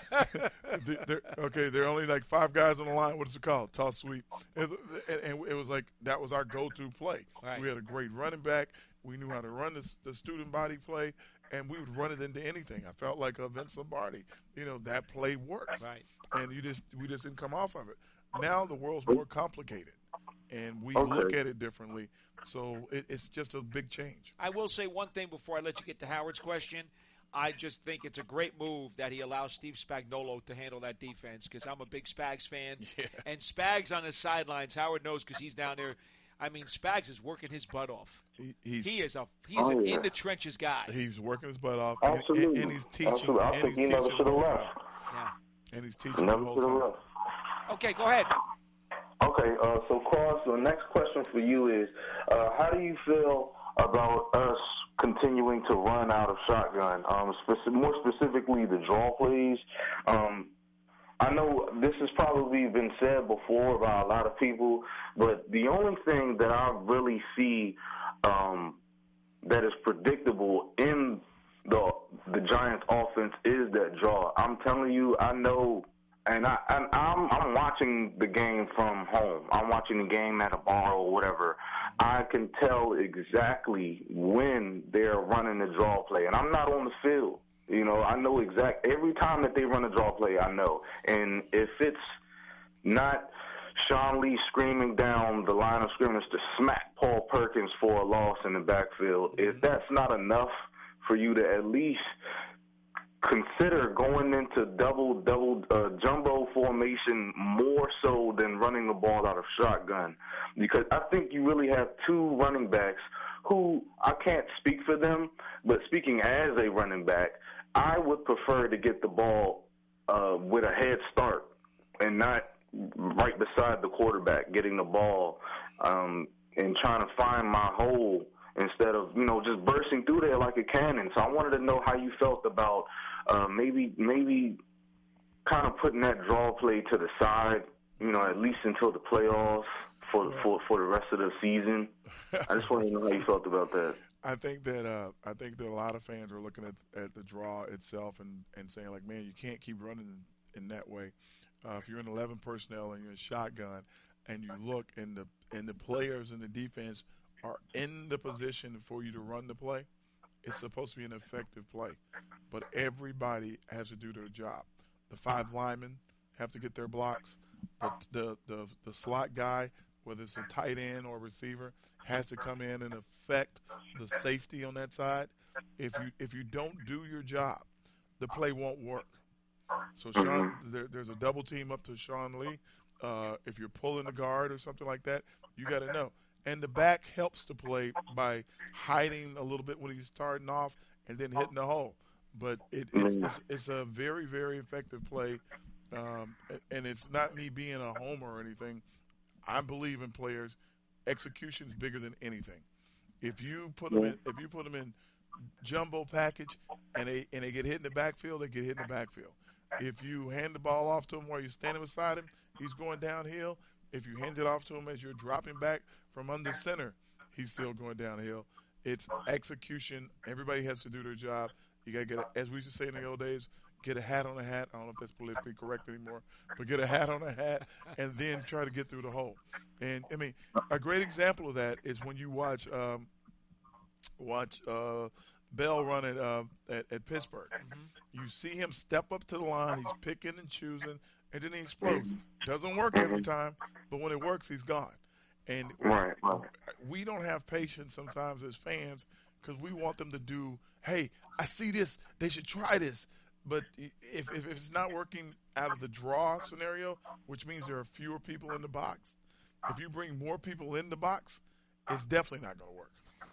they're, okay, there are only like five guys on the line. What is it called? Toss sweep. And, and it was like that was our go-to play. Right. We had a great running back. We knew how to run this, the student body play, and we would run it into anything. I felt like a Vince Lombardi. You know, that play works. Right. And you just we just didn't come off of it. Now the world's more complicated, and we okay. look at it differently. So it, it's just a big change. I will say one thing before I let you get to Howard's question. I just think it's a great move that he allows Steve Spagnuolo to handle that defense because I'm a big Spags fan. Yeah. And Spags on his sidelines, Howard knows because he's down there. I mean, Spags is working his butt off. He, he's, he is a he's oh, an yeah. in the trenches guy. He's working his butt off, Absolutely. and, and, and he's teaching. Absolutely. I and think he's he never teaching should have the whole left. time. Yeah. And he's teaching Never the whole should have time. left. Okay, go ahead. Okay, uh, so Cross, the next question for you is, uh, how do you feel about us continuing to run out of shotgun, um, speci- more specifically the draw plays? Um, I know this has probably been said before by a lot of people, but the only thing that I really see um, that is predictable in the the Giants' offense is that draw. I'm telling you, I know. And I, and I'm, I'm watching the game from home. I'm watching the game at a bar or whatever. I can tell exactly when they're running the draw play. And I'm not on the field. You know, I know exact every time that they run a draw play, I know. And if it's not Sean Lee screaming down the line of scrimmage to smack Paul Perkins for a loss in the backfield, if that's not enough for you to at least consider going into double, double, uh, jumbo formation more so than running the ball out of shotgun. Because I think you really have two running backs who, I can't speak for them, but speaking as a running back, I would prefer to get the ball uh, with a head start and not right beside the quarterback, getting the ball um, and trying to find my hole instead of, you know, just bursting through there like a cannon. So I wanted to know how you felt about uh, maybe maybe kind of putting that draw play to the side, you know, at least until the playoffs for for, for the rest of the season. I just wanted to know how you felt about that. I think that uh, I think that a lot of fans are looking at at the draw itself and, and saying, like, man, you can't keep running in, in that way. Uh, if you're in eleven personnel and you're in shotgun and you look and the and the players in the defense are in the position for you to run the play, it's supposed to be an effective play. But everybody has to do their job. The five linemen have to get their blocks. The the the, the slot guy whether it's a tight end or receiver, has to come in and affect the safety on that side. If you if you don't do your job, the play won't work. So Sean, there, there's a double team up to Sean Lee. Uh, if you're pulling the guard or something like that, you got to know. And the back helps the play by hiding a little bit when he's starting off and then hitting the hole. But it, it's, it's, it's a very, very effective play. Um, and it's not me being a homer or anything. I believe in players. Execution's bigger than anything. If you put them in, if you put them in jumbo package and they and they get hit in the backfield, they get hit in the backfield. If you hand the ball off to him while you're standing beside him, he's going downhill. If you hand it off to him as you're dropping back from under center, he's still going downhill. It's execution. Everybody has to do their job. You got to get, a, as we used to say in the old days, get a hat on a hat. I don't know if that's politically correct anymore, but get a hat on a hat and then try to get through the hole. And, I mean, a great example of that is when you watch um, watch uh, Bell run at, uh, at, at Pittsburgh. Mm-hmm. You see him step up to the line. He's picking and choosing, and then he explodes. Doesn't work every time, but when it works, he's gone. And right, right. we don't have patience sometimes as fans because we want them to do, hey, I see this. They should try this. But if, if it's not working out of the draw scenario, which means there are fewer people in the box, if you bring more people in the box, it's definitely not going to work.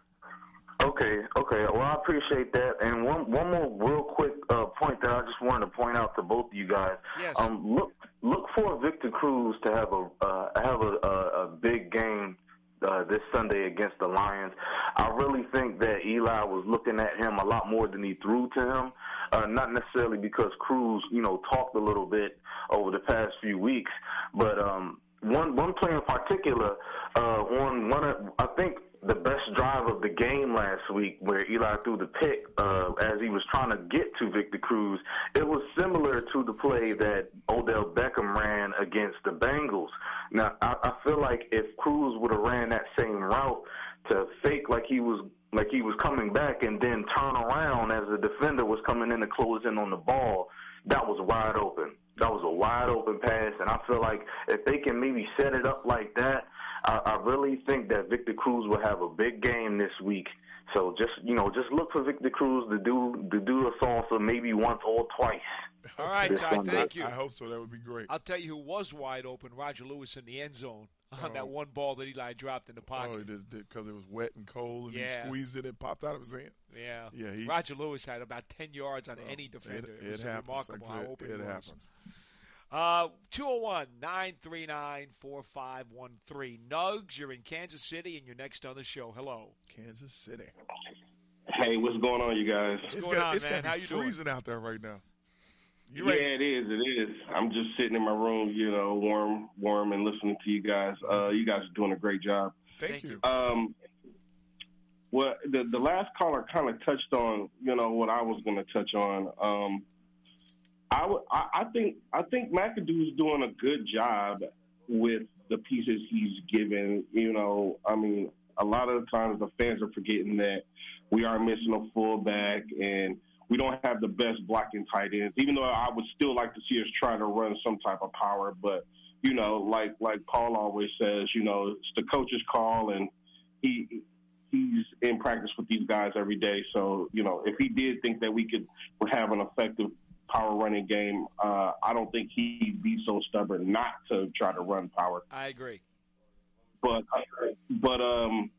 Okay, okay. Well, I appreciate that. And one one more real quick uh, point that I just wanted to point out to both of you guys. Yes. Um, look look for Victor Cruz to have a uh, have a, a, a big game uh, this Sunday against the Lions. I really think that Eli was looking at him a lot more than he threw to him. Uh, not necessarily because Cruz, you know, talked a little bit over the past few weeks, but um, one one play in particular uh, on one of, I think, the best drive of the game last week where Eli threw the pick uh, as he was trying to get to Victor Cruz. It was similar to the play that Odell Beckham ran against the Bengals. Now, I, I feel like if Cruz would have ran that same route to fake like he was like he was coming back and then turn around as the defender was coming in to close in on the ball, that was wide open. That was a wide open pass, and I feel like if they can maybe set it up like that, I, I really think that Victor Cruz will have a big game this week. So just you know, just look for Victor Cruz to do to do a salsa maybe once or twice. All right, Ty, thank you. I hope so. That would be great. I'll tell you who was wide open, Roger Lewis in the end zone on oh. that one ball that Eli dropped in the pocket. Oh, he did because it was wet and cold, and yeah. he squeezed it and popped out of his hand. Yeah. Yeah. He, Roger Lewis had about ten yards on oh, any defender. It, it was it happens. remarkable like how open it, it it was. happens. Uh, two oh one, nine three nine, four five one three. Nugs, you're in Kansas City, and you're next on the show. Hello. Kansas City. Hey, what's going on, you guys? What's it's going got, on, it's man? got How to be you doing? freezing out there right now. You yeah, ready? it is. It is. I'm just sitting in my room, you know, warm, warm, and listening to you guys. Uh, you guys are doing a great job. Thank, Thank you. you. Um, well, the the last caller kind of touched on, you know, what I was going to touch on. Um, I, w- I, I think I think McAdoo's doing a good job with the pieces he's given. You know, I mean, a lot of the times the fans are forgetting that we are missing a fullback and we don't have the best blocking tight ends. Even though I would still like to see us try to run some type of power, but you know, like like Paul always says, you know, it's the coach's call, and he he's in practice with these guys every day. So you know, if he did think that we could have an effective power running game, uh, I don't think he'd be so stubborn not to try to run power. I agree. But but um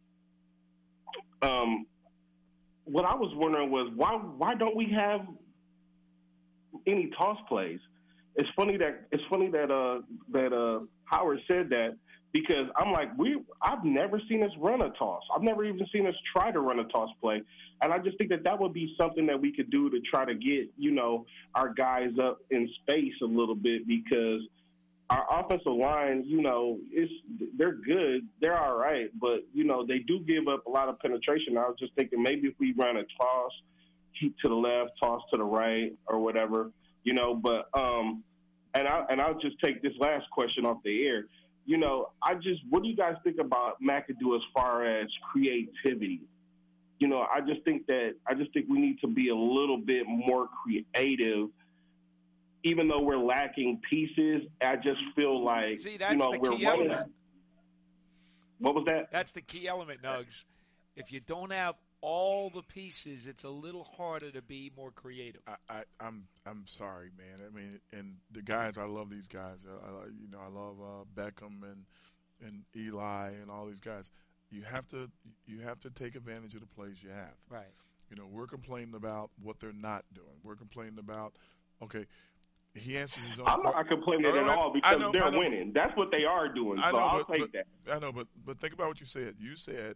um what I was wondering was why why don't we have any toss plays? It's funny that it's funny that uh that uh Howard said that, because I'm like, we I've never seen us run a toss. I've never even seen us try to run a toss play. And I just think that that would be something that we could do to try to get, you know, our guys up in space a little bit, because our offensive line, you know, it's they're good. They're all right. But, you know, they do give up a lot of penetration. I was just thinking maybe if we run a toss, keep to the left, toss to the right or whatever, you know. But um, and, I, and I'll just take this last question off the air. You know, I just, what do you guys think about McAdoo as far as creativity? You know, I just think that, I just think we need to be a little bit more creative, even though we're lacking pieces. I just feel like, See, that's you know, the we're key running. element. What was that? That's the key element, Nugs. If you don't have all the pieces, it's a little harder to be more creative. I, I, I'm I'm sorry, man. I mean, and the guys, I love these guys. I, I you know, I love uh, Beckham and and Eli and all these guys. You have to you have to take advantage of the plays you have. Right. You know, we're complaining about what they're not doing. We're complaining about, okay, he answers his own. I'm not complaining at all because know, they're winning. That's what they are doing. I so know, I'll but, take but, that. I know, but but think about what you said. You said,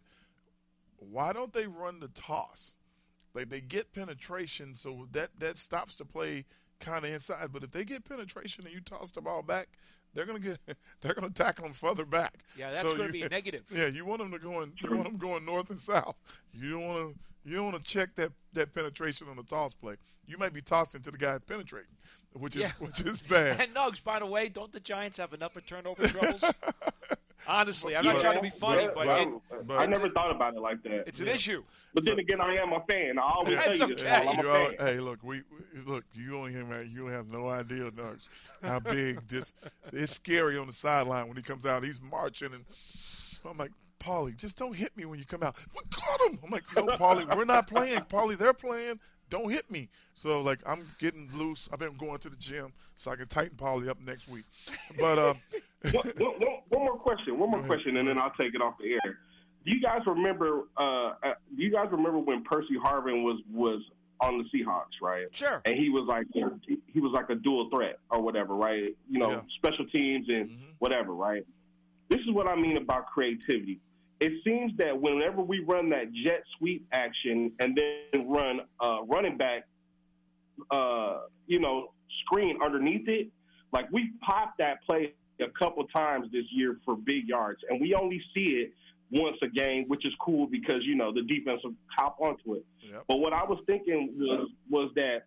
why don't they run the toss? Like they get penetration, so that that stops the play kind of inside. But if they get penetration and you toss the ball back, they're gonna get they're gonna tackle them further back. Yeah, that's so going to you, be negative. Yeah, you want them to go in, you want them going north and south. You don't want to you don't want to check that, that penetration on the toss play. You might be tossed into the guy penetrating, which is Yeah. which is bad. And Nugs, by the way, don't the Giants have enough of turnover troubles? Honestly, I'm not Yeah, trying to be funny, yeah, but well, it, but I never thought about it like that. it's an Yeah. issue. But then again, I am a fan. I always That's tell you this. okay. I'm a You all- fan. hey, look, we, we look. You only hear man. You have no idea, Nugs, how big this. It's scary on the sideline when he comes out. He's marching, and I'm like, Paulie, just don't hit me when you come out. We got him. I'm like, no, Paulie, we're not playing. Paulie, they're playing. Don't hit me. So like, I'm getting loose. I've been going to the gym so I can tighten Paulie up next week. But um, one, one, one, one more question. One more Go ahead. question, and then I'll take it off the air. Do you guys remember? Uh, uh, do you guys remember when Percy Harvin was was on the Seahawks, right? Sure. And he was like he was like a dual threat or whatever, right? You know, Yeah. special teams and Mhm. whatever, right? This is what I mean about creativity. It seems that whenever we run that jet sweep action and then run uh, running back, uh, you know, screen underneath it, like we popped that play a couple times this year for big yards, and we only see it once a game, which is cool because, you know, the defense will hop onto it. Yep. But what I was thinking was was that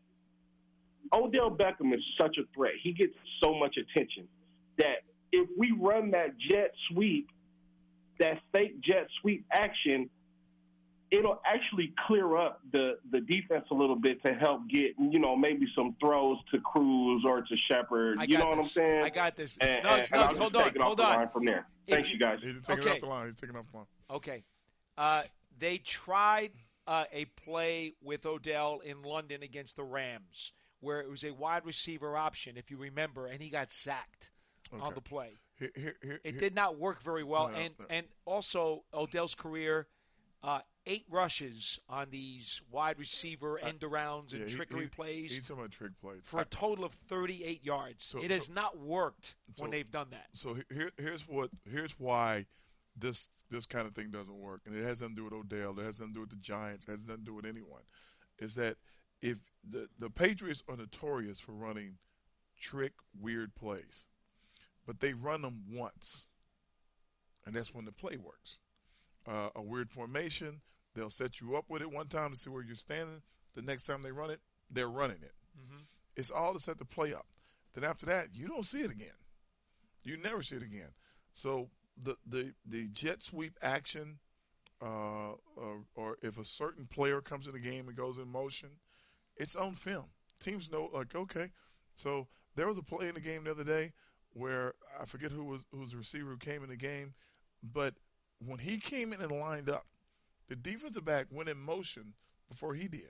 Odell Beckham is such a threat. He gets so much attention that if we run that jet sweep, that fake jet sweep action, it'll actually clear up the, the defense a little bit to help get, you know, maybe some throws to Cruz or to Shepard. I You got know what I'm this. saying? I got this. And, Nugs, and, and I'll Nugs, just hold take on, it off hold the on. line from there. If Thanks, you- you guys. He's taking Okay. off the line. He's taking off the line. Okay. Uh, they tried uh, a play with Odell in London against the Rams where it was a wide receiver option, if you remember, and he got sacked on Okay. the play. Here, here, here, It here- did not work very well. No, and, no. and also, Odell's career, uh, eight rushes on these wide receiver end arounds and yeah, he- trickery he- plays He's talking about trick plays. for I- a total of thirty-eight yards. So- it has so- not worked when so- they've done that. So he- here, here's what here's why this this kind of thing doesn't work, and it has nothing to do with Odell. It has nothing to do with the Giants. It has nothing to do with anyone. Is that if the the Patriots are notorious for running trick weird plays, but they run them once, and that's when the play works. Uh, a weird formation, they'll set you up with it one time to see where you're standing. The next time they run it, they're running it. Mm-hmm. It's all to set the play up. Then after that, you don't see it again. You never see it again. So the the, the jet sweep action, uh, or, or if a certain player comes in the game and goes in motion, it's on film. Teams know, like, okay. So there was a play in the game the other day where I forget who was who was the receiver who came in the game, but when he came in and lined up, the defensive back went in motion before he did.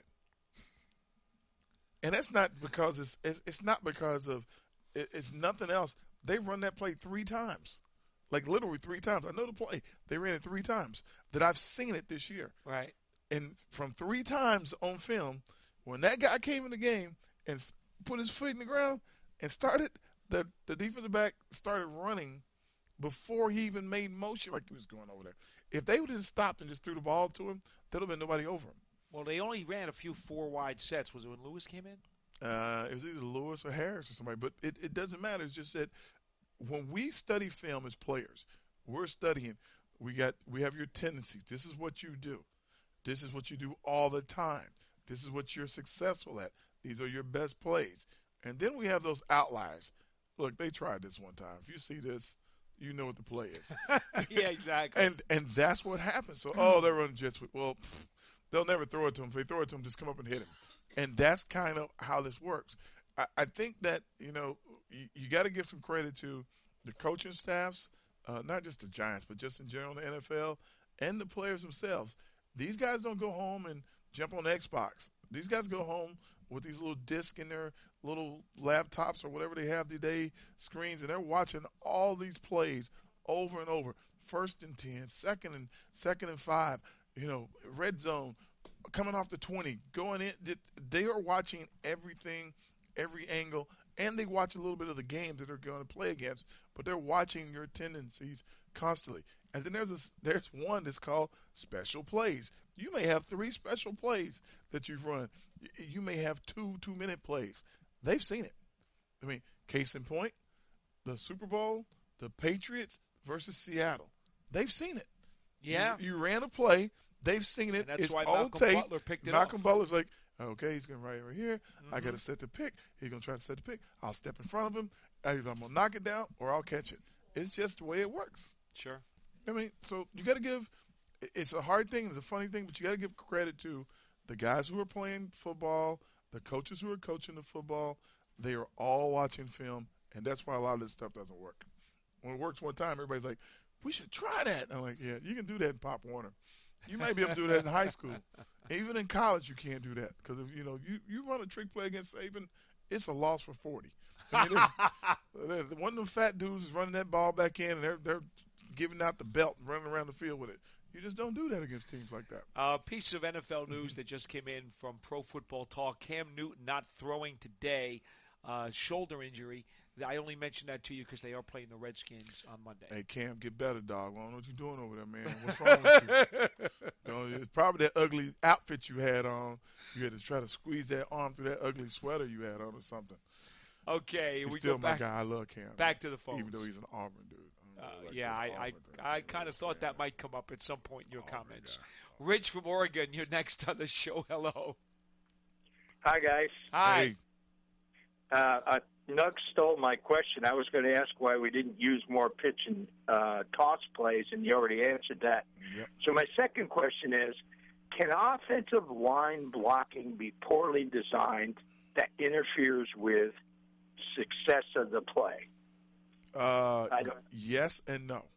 And that's not because it's it's, it's not because of it, it's nothing else. They run that play three times, like literally three times. I know the play. They ran it three times that I've seen it this year. Right. And from three times on film, when that guy came in the game and s- put his foot in the ground and started, the the defensive back started running before he even made motion like he was going over there. If they would have stopped and just threw the ball to him, there'd have been nobody over him. Well, they only ran a few four wide sets. Was it when Lewis came in? Uh, it was either Lewis or Harris or somebody, but it, it doesn't matter. It's just that when we study film as players, we're studying. We got we have your tendencies. This is what you do. This is what you do all the time. This is what you're successful at. These are your best plays. And then we have those outliers. Look, they tried this one time. If you see this, you know what the play is. Yeah, exactly. And and that's what happens. So, oh, they're running jet sweep. Well, pff, they'll never throw it to him. If they throw it to him, just come up and hit him. And that's kind of how this works. I, I think that, you know, you, you got to give some credit to the coaching staffs uh, not just the Giants, but just in general in the N F L and the players themselves. These guys don't go home and jump on Xbox. These guys go home with these little discs in their little laptops or whatever they have today, screens, and they're watching all these plays over and over. First and ten, second and second and five, you know, red zone, coming off the twenty, going in. They are watching everything, every angle, and they watch a little bit of the games that they're going to play against, but they're watching your tendencies constantly. And then there's a, there's one that's called special plays. You may have three special plays that you've run. You may have two two-minute plays. They've seen it. I mean, case in point, the Super Bowl, the Patriots versus Seattle. They've seen it. Yeah. You, you ran a play. They've seen it. And that's it's why on Malcolm tape. Butler picked it Malcolm off. Butler's like, okay, he's going to right over here. Mm-hmm. I got to set the pick. He's going to try to set the pick. I'll step in front of him. Either I'm going to knock it down or I'll catch it. It's just the way it works. Sure. I mean, so you got to give – it's a hard thing. It's a funny thing, but you got to give credit to the guys who are playing football, the coaches who are coaching the football. They are all watching film, and that's why a lot of this stuff doesn't work. When it works one time, everybody's like, we should try that. I'm like, yeah, you can do that in Pop Warner. You might be able to do that in high school. Even in college, you can't do that because if you know you, you run a trick play against Saban, it's a loss for forty. I mean, one of them fat dudes is running that ball back in, and they're they're giving out the belt and running around the field with it. You just don't do that against teams like that. A uh, piece of N F L news that just came in from Pro Football Talk: Cam Newton not throwing today, uh, shoulder injury. I only mentioned that to you because they are playing the Redskins on Monday. Hey, Cam, get better, dog. I don't know what you're doing over there, man. What's wrong with you? You know, it's probably that ugly outfit you had on. You had to try to squeeze that arm through that ugly sweater you had on or something. Okay, he's we still go back, my guy. I love Cam. Back to the phones. Even though he's an Auburn dude. Uh, like yeah, I I, I kind of thought that might come up at some point in your Auburn comments. Guy. Rich from Oregon, you're next on the show. Hello. Hi, guys. Hi. Hey. Uh, uh, Nug stole my question. I was going to ask why we didn't use more pitch and uh, toss plays, and you already answered that. Yep. So my second question is, can offensive line blocking be poorly designed that interferes with success of the play? Uh, yes and no.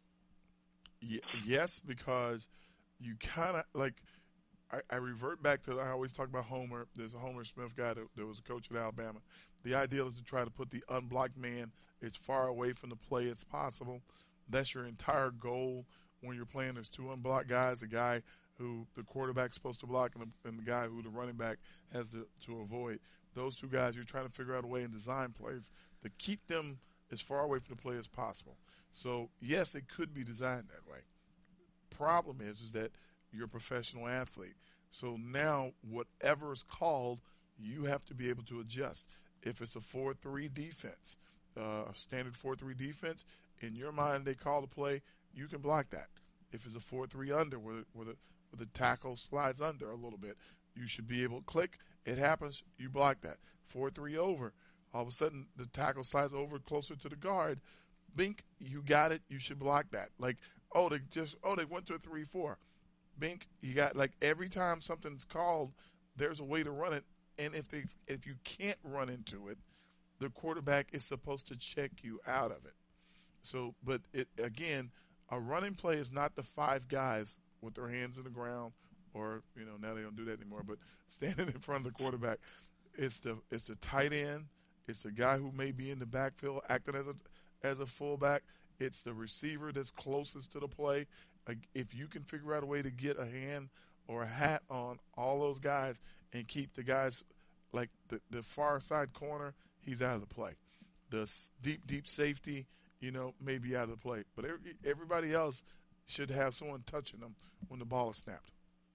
Y- yes, because you kind of like. I, I revert back to I always talk about Homer. There's a Homer Smith guy that, that was a coach at Alabama. The idea is to try to put the unblocked man as far away from the play as possible. That's your entire goal when you're playing. There's two unblocked guys: the guy who the quarterback's supposed to block, and the, and the guy who the running back has to, to avoid. Those two guys, you're trying to figure out a way and design plays to keep them as far away from the play as possible. So, yes, it could be designed that way. Problem is, is that you're a professional athlete. So now whatever is called, you have to be able to adjust. If it's a four three defense, uh, a standard four three defense, in your mind they call the play, you can block that. If it's a four three under where, where, the, where the tackle slides under a little bit, you should be able to click. It happens, you block that. four three over, all of a sudden the tackle slides over closer to the guard. Bink, you got it, you should block that. Like, oh, they just, oh, they went to a three four. Bink, you got, like, every time something's called, there's a way to run it. And if they, if you can't run into it, the quarterback is supposed to check you out of it. So, but it again, a running play is not the five guys with their hands in the ground, or you know now they don't do that anymore. But standing in front of the quarterback, it's the it's the tight end, it's the guy who may be in the backfield acting as a as a fullback. It's the receiver that's closest to the play. If you can figure out a way to get a hand or a hat on all those guys and keep the guys like the, the far side corner, he's out of the play. The deep, deep safety, you know, may be out of the play. But every, everybody else should have someone touching them when the ball is snapped.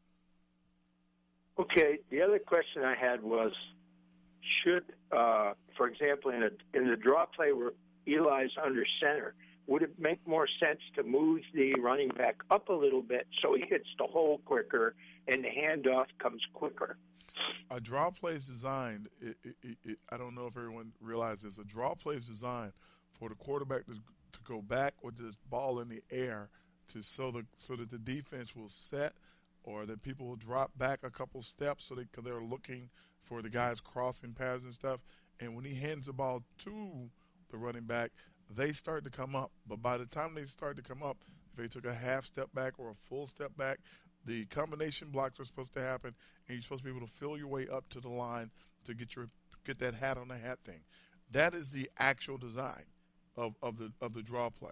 Okay. The other question I had was, should, uh, for example, in, a, in the draw play where Eli's under center, would it make more sense to move the running back up a little bit so he hits the hole quicker and the handoff comes quicker? A draw play is designed, it, it, it, I don't know if everyone realizes, a draw play is designed for the quarterback to, to go back with this ball in the air to so, the, so that the defense will set or that people will drop back a couple steps so they, cause they're looking for the guys crossing paths and stuff. And when he hands the ball to the running back, they start to come up. But by the time they start to come up, if they took a half step back or a full step back, the combination blocks are supposed to happen, and you're supposed to be able to fill your way up to the line to get your get that hat on the hat thing. That is the actual design of, of the of the draw play.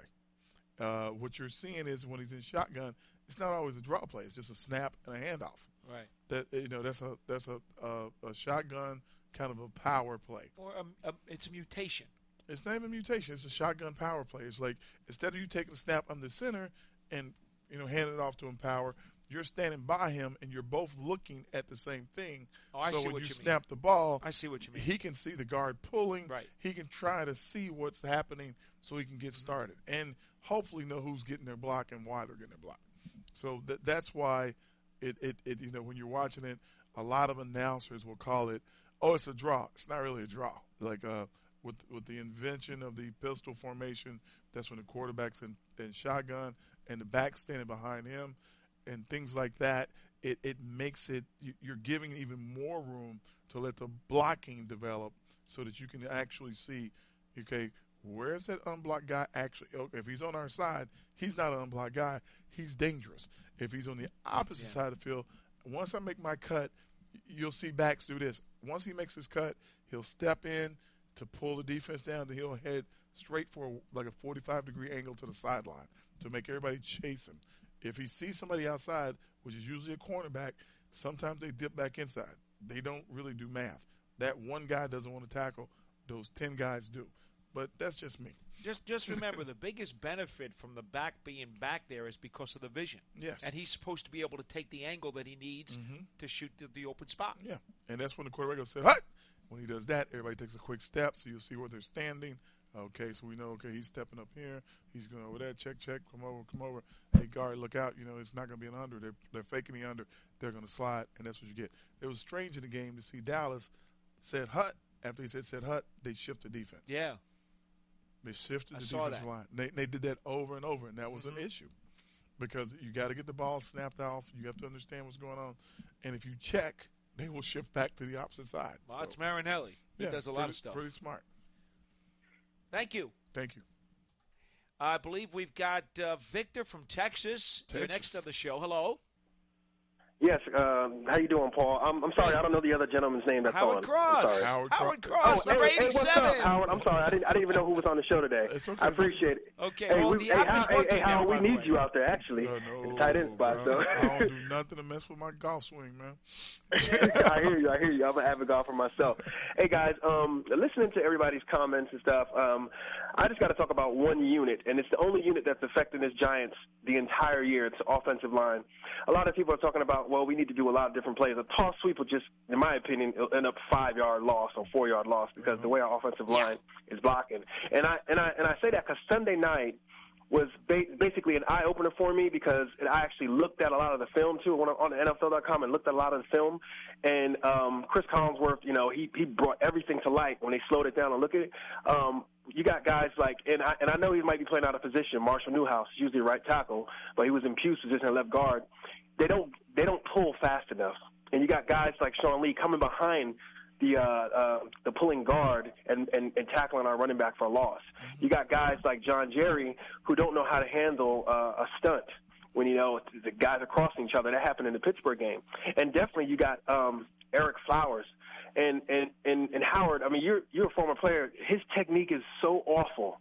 Uh, what you're seeing is when he's in shotgun, it's not always a draw play. It's just a snap and a handoff. Right. That you know that's a that's a a, a shotgun kind of a power play. Or a, a, it's a mutation. It's not even a mutation. It's a shotgun power play. It's like instead of you taking the snap on the center and you know handing it off to him power, you're standing by him and you're both looking at the same thing. Oh, I so see when what you you snap mean. the ball, I see what you mean. He can see the guard pulling. Right. He can try to see what's happening so he can get started and hopefully know who's getting their block and why they're getting their block. So th- that's why it, it, it, you know, when you're watching it, a lot of announcers will call it, oh, it's a draw. It's not really a draw. Like uh, with with the invention of the pistol formation, that's when the quarterback's in, in shotgun and the back standing behind him and things like that. It, it makes it, you're giving even more room to let the blocking develop so that you can actually see, okay, where's that unblocked guy actually? Okay, if he's on our side, he's not an unblocked guy. He's dangerous. If he's on the opposite Yeah. side of the field, once I make my cut, you'll see backs do this. Once he makes his cut, he'll step in to pull the defense down, then he'll head straight for like a forty-five degree angle to the sideline to make everybody chase him. If he sees somebody outside, which is usually a cornerback, sometimes they dip back inside. They don't really do math. That one guy doesn't want to tackle. Those ten guys do. But that's just me. Just just remember, the biggest benefit from the back being back there is because of the vision. Yes. And he's supposed to be able to take the angle that he needs Mhm. to shoot the, the open spot. Yeah. And that's when the quarterback will say, hut! When he does that, everybody takes a quick step so you'll see where they're standing. Okay, so we know, okay, he's stepping up here. He's going over there. Check, check. Come over, come over. Hey, guard, look out. You know, it's not going to be an under. They're, they're faking the under. They're going to slide, and that's what you get. It was strange in the game to see Dallas said hut. After he said, said hut, they shifted defense. Yeah. They shifted I the saw defensive that. line. They, they did that over and over, and that was Mhm. an issue because you got to get the ball snapped off. You have to understand what's going on. And if you check, they will shift back to the opposite side. Well, So, it's Marinelli. He yeah, does a pretty, lot of stuff. Pretty smart. Thank you. Thank you. I believe we've got uh, Victor from Texas. You're Texas. next on the show. Hello. Yes, um, how you doing, Paul? I'm, I'm sorry, I don't know the other gentleman's name that's Howard on. Cross. I'm sorry. Howard Howard Cross. Cross, Oh, number hey, hey, what's eighty-seven. up, Howard? I'm sorry, I didn't, I didn't even know who was on the show today. It's okay. I appreciate it. Okay, Hey, well, we, the hey, app How- is hey, working hey, Howard, now, we by the need way. you out there, actually. Uh, in no, the tight end spot, bro. so. I don't do nothing to mess with my golf swing, man. I hear you. I hear you. I'm an avid golfer myself. Hey guys, um, listening to everybody's comments and stuff, um, I just got to talk about one unit, and it's the only unit that's affecting this Giants the entire year. It's the offensive line. A lot of people are talking about, well, we need to do a lot of different plays. A toss sweep will just, in my opinion, it'll end up five-yard loss or four-yard loss because the way our offensive line is blocking. And I and I and I say that because Sunday night was ba- basically an eye-opener for me because I actually looked at a lot of the film, too, when I, on N F L dot com and looked at a lot of the film. And um, Chris Collinsworth, you know, he, he brought everything to light when they slowed it down and look at it. Um, you got guys like, and I, and I know he might be playing out of position. Marshall Newhouse is usually a right tackle, but he was in Pugh's position at left guard. They don't they don't pull fast enough. And you got guys like Sean Lee coming behind the uh, uh, the pulling guard and, and, and tackling our running back for a loss. You got guys like John Jerry who don't know how to handle uh, a stunt when, you know, the guys are crossing each other. That happened in the Pittsburgh game. And definitely you got um, Eric Flowers. And, and, and, and Howard, I mean, you're, you're a former player. His technique is so awful.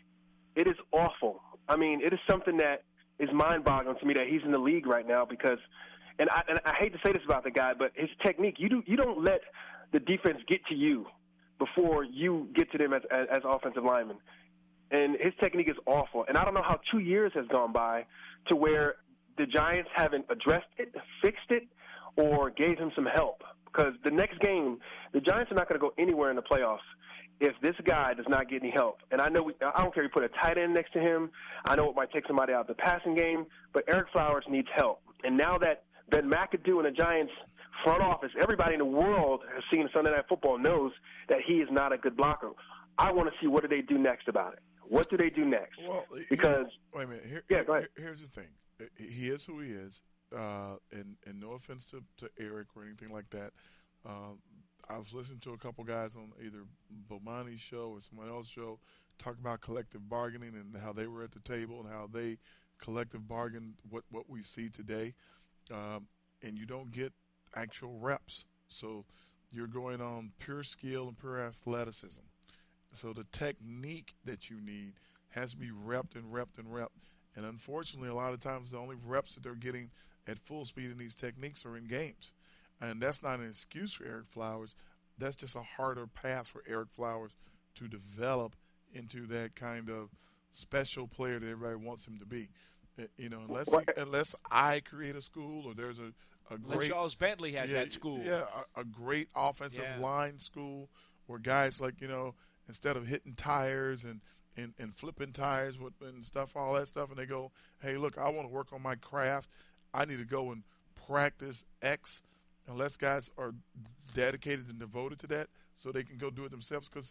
It is awful. I mean, it is something that is mind-boggling to me that he's in the league right now because – and I, and I hate to say this about the guy, but his technique, you do you don't let the defense get to you before you get to them as, as, as offensive linemen. And his technique is awful. And I don't know how two years has gone by to where the Giants haven't addressed it, fixed it, or gave him some help. Because the next game, the Giants are not going to go anywhere in the playoffs if this guy does not get any help. And I know we, I don't care if you put a tight end next to him. I know it might take somebody out of the passing game, but Eric Flowers needs help. And now that Ben McAdoo and the Giants front office, everybody in the world has seen Sunday Night Football knows that he is not a good blocker. I want to see what do they do next about it. What do they do next? Well, because he, wait a minute. Here, yeah, go ahead. Here, here's the thing. He is who he is, uh, and and no offense to, to Eric or anything like that. Uh, I was listening to a couple guys on either Bomani's show or someone else's show talk about collective bargaining and how they were at the table and how they collective bargained what, what we see today. Um, and you don't get actual reps. So you're going on pure skill and pure athleticism. So the technique that you need has to be repped and repped and repped. And unfortunately, a lot of times the only reps that they're getting at full speed in these techniques are in games. And that's not an excuse for Ereck Flowers. That's just a harder path for Ereck Flowers to develop into that kind of special player that everybody wants him to be. You know, unless he, unless I create a school or there's a, a great like Charles Bentley has yeah, that school. Yeah, a, a great offensive yeah. line school where guys like, you know, instead of hitting tires and, and, and flipping tires with, and stuff, all that stuff, and they go, hey, look, I want to work on my craft. I need to go and practice X. Unless guys are dedicated and devoted to that so they can go do it themselves. Because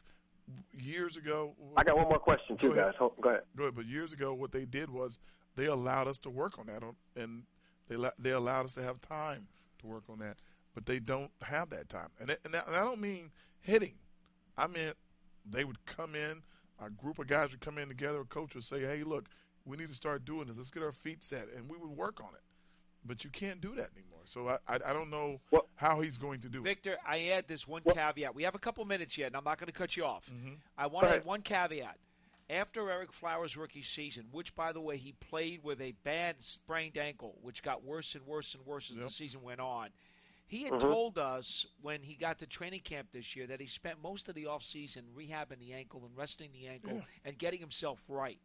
years ago – I got one more question too, guys. Go ahead. Go ahead. But years ago what they did was they allowed us to work on that, and they they allowed us to have time to work on that. But they don't have that time. And, it, and I don't mean hitting. I meant they would come in, a group of guys would come in together, a coach would say, hey, look, we need to start doing this. Let's get our feet set, and we would work on it. But you can't do that anymore. So I I, I don't know well, how he's going to do Victor, it. Victor, I add this one well, caveat. We have a couple minutes yet, and I'm not going to cut you off. Mm-hmm. I want to add one caveat. After Ereck Flowers' rookie season, which, by the way, he played with a bad sprained ankle, which got worse and worse and worse as yep. the season went on, he had mm-hmm. told us when he got to training camp this year that he spent most of the offseason rehabbing the ankle and resting the ankle yeah. and getting himself right.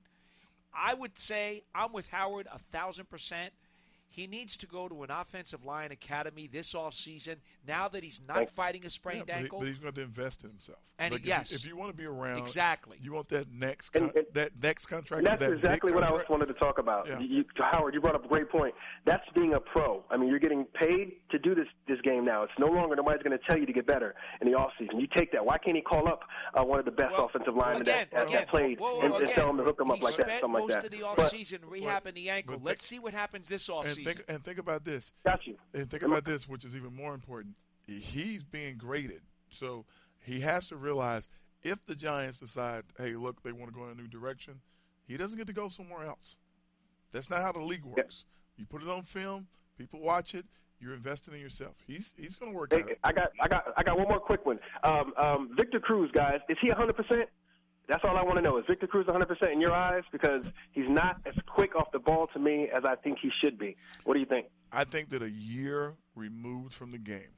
I would say I'm with Howard a thousand percent. He needs to go to an offensive line academy this offseason now that he's not Thanks. fighting a sprained yeah, but ankle. He, but he's going to invest in himself. And like yes. if, you, if you want to be around, exactly. you want that next and, con- and, that next contract. And that's that exactly what contract. I wanted to talk about. Yeah. You, Howard, you brought up a great point. That's being a pro. I mean, you're getting paid to do this this game now. It's no longer nobody's going to tell you to get better in the offseason. You take that. Why can't he call up uh, one of the best well, offensive linemen again, that, again, that played whoa, whoa, and, again, and tell him to hook him up he like that, spent something like most that? of the But- offseason rehabbing the ankle. but Let's think- see what happens this And offseason. think, and think about this. Got you. And think about this, which is even more important. He's being graded. So he has to realize if the Giants decide, hey, look, they want to go in a new direction, he doesn't get to go somewhere else. That's not how the league works. You put it on film, people watch it, you're investing in yourself. He's he's going to work Hey, at it. I got I got I got one more quick one. Um, um, Victor Cruz, guys, is he one hundred percent? That's all I want to know. Is Victor Cruz one hundred percent in your eyes? Because he's not as quick off the ball to me as I think he should be. What do you think? I think that a year removed from the game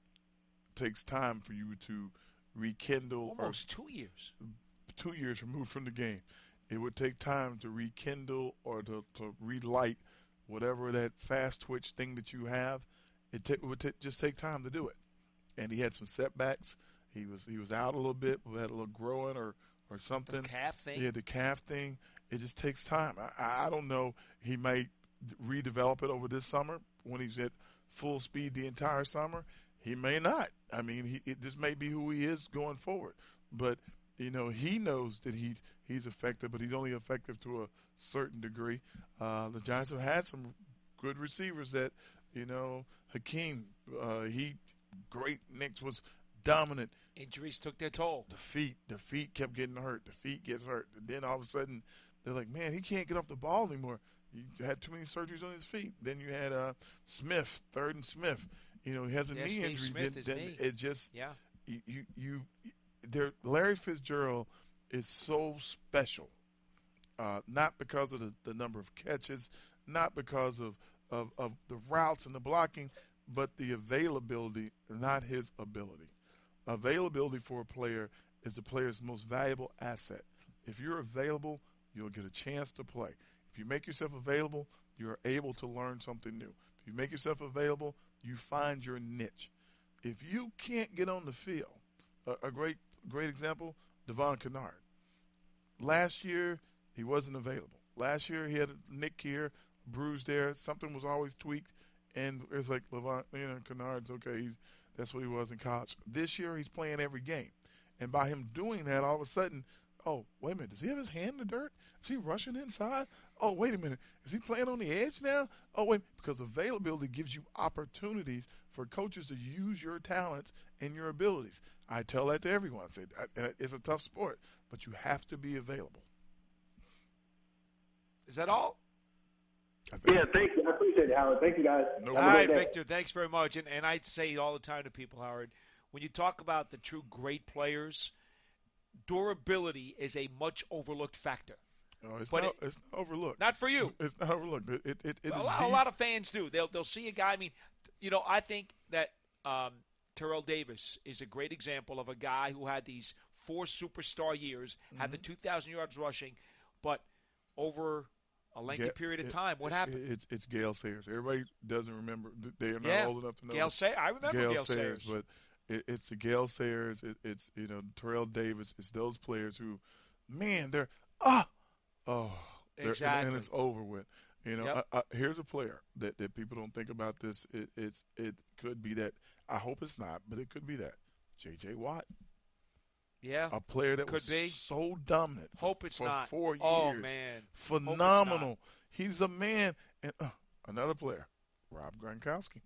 takes time for you to rekindle. Almost or, two years. Two years removed from the game. It would take time to rekindle or to, to relight whatever that fast twitch thing that you have. It, t- it would t- just take time to do it. And he had some setbacks. He was he was out a little bit. We had a little growing or, or something. The calf thing. Yeah, the calf thing. It just takes time. I, I don't know. He might redevelop it over this summer when he's at full speed the entire summer. He may not. I mean, he, it, this may be who he is going forward. But, you know, he knows that he's, he's effective, but he's only effective to a certain degree. Uh, the Giants have had some good receivers that, you know, Hakeem, uh, he great. Knicks was dominant. Injuries took their toll. The feet, the feet kept getting hurt. The feet gets hurt. And then all of a sudden, they're like, man, he can't get off the ball anymore. You had too many surgeries on his feet. Then you had uh, Smith, third and Smith. You know, he has a yeah, knee Steve injury. Smith, then, his then knee. it just, yeah. you, you, you there. Larry Fitzgerald is so special, uh, not because of the, the number of catches, not because of, of, of the routes and the blocking, but the availability, not his ability. Availability for a player is the player's most valuable asset. If you're available, you'll get a chance to play. If you make yourself available, you're able to learn something new. If you make yourself available, you find your niche. If you can't get on the field, a, a great great example, Devon Kennard. Last year, he wasn't available. Last year, he had a nick here, bruise there. Something was always tweaked, and it's like, Levon, you know, Kennard's okay. He's, that's what he was in college. This year, he's playing every game. And by him doing that, all of a sudden, Oh, wait a minute. Does he have his hand in the dirt? Is he rushing inside? Oh, wait a minute. Is he playing on the edge now? Oh, wait. Because availability gives you opportunities for coaches to use your talents and your abilities. I tell that to everyone. I say, it's a tough sport, but you have to be available. Is that all? Yeah, thank you. I appreciate it, Howard. Thank you, guys. No all right, Victor, thanks very much. And, and I'd say all the time to people, Howard, when you talk about the true great players, durability is a much overlooked factor. Oh, it's, but not, it, it's not overlooked. Not for you. It's, it's not overlooked. It, it, it, it a, is lot, a lot of fans do. They'll they'll see a guy. I mean, you know, I think that um, Terrell Davis is a great example of a guy who had these four superstar years, mm-hmm. had the two thousand yards rushing, but over a lengthy Ga- period of it, time, what it, happened? It's it's Gale Sayers. Everybody doesn't remember. They are not yeah. old enough to know. Gale Sayers. I remember Gale, Gale Sayers, Sayers. But it, it's the Gale Sayers. It, it's you know Terrell Davis. It's those players who, man, they're ah, oh, they're, exactly, and it's over with. You know, yep. I, I, here's a player that, that people don't think about this. It, it's it could be that. I hope it's not, but it could be that. J J. Watt. Yeah, a player that could was be. so dominant. Hope it's for not. four years. Oh man, phenomenal. He's a man. And uh, another player, Rob Gronkowski.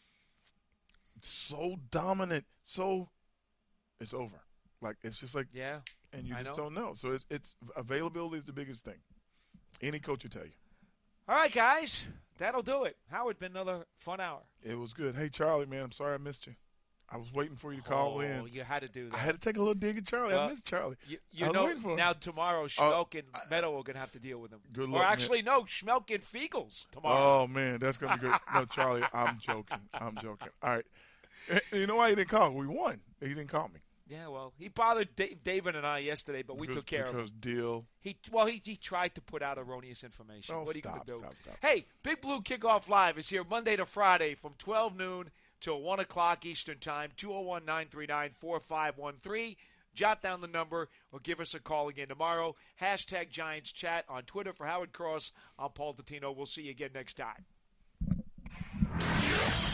So dominant. So it's over. Like it's just like yeah, and you I just know. don't know. So it's it's availability is the biggest thing. Any coach will tell you. All right, guys, that'll do it. Howard, been another fun hour. It was good. Hey, Charlie, man, I'm sorry I missed you. I was waiting for you to call oh, in. You had to do that. I had to take a little dig at Charlie. Well, I missed Charlie. You, I you was know, waiting for him. now tomorrow, Schmelk and Meadow are going to have to deal with him. Good or luck, actually, man. no, Schmelk and Fiegels tomorrow. Oh, man, that's going to be good. No, Charlie, I'm joking. I'm joking. All right. You know why he didn't call? We won. He didn't call me. Yeah, well, he bothered Dave, David and I yesterday, but we because, took care of him. Because deal. He well, he, he tried to put out erroneous information. Oh, what are you stop, going to do? stop, stop. Hey, Big Blue Kickoff Live is here Monday to Friday from twelve noon till one o'clock Eastern Time, two oh one, nine three nine, four five one three. Jot down the number or give us a call again tomorrow. Hashtag Giants Chat on Twitter. For Howard Cross, I'm Paul Dottino. We'll see you again next time.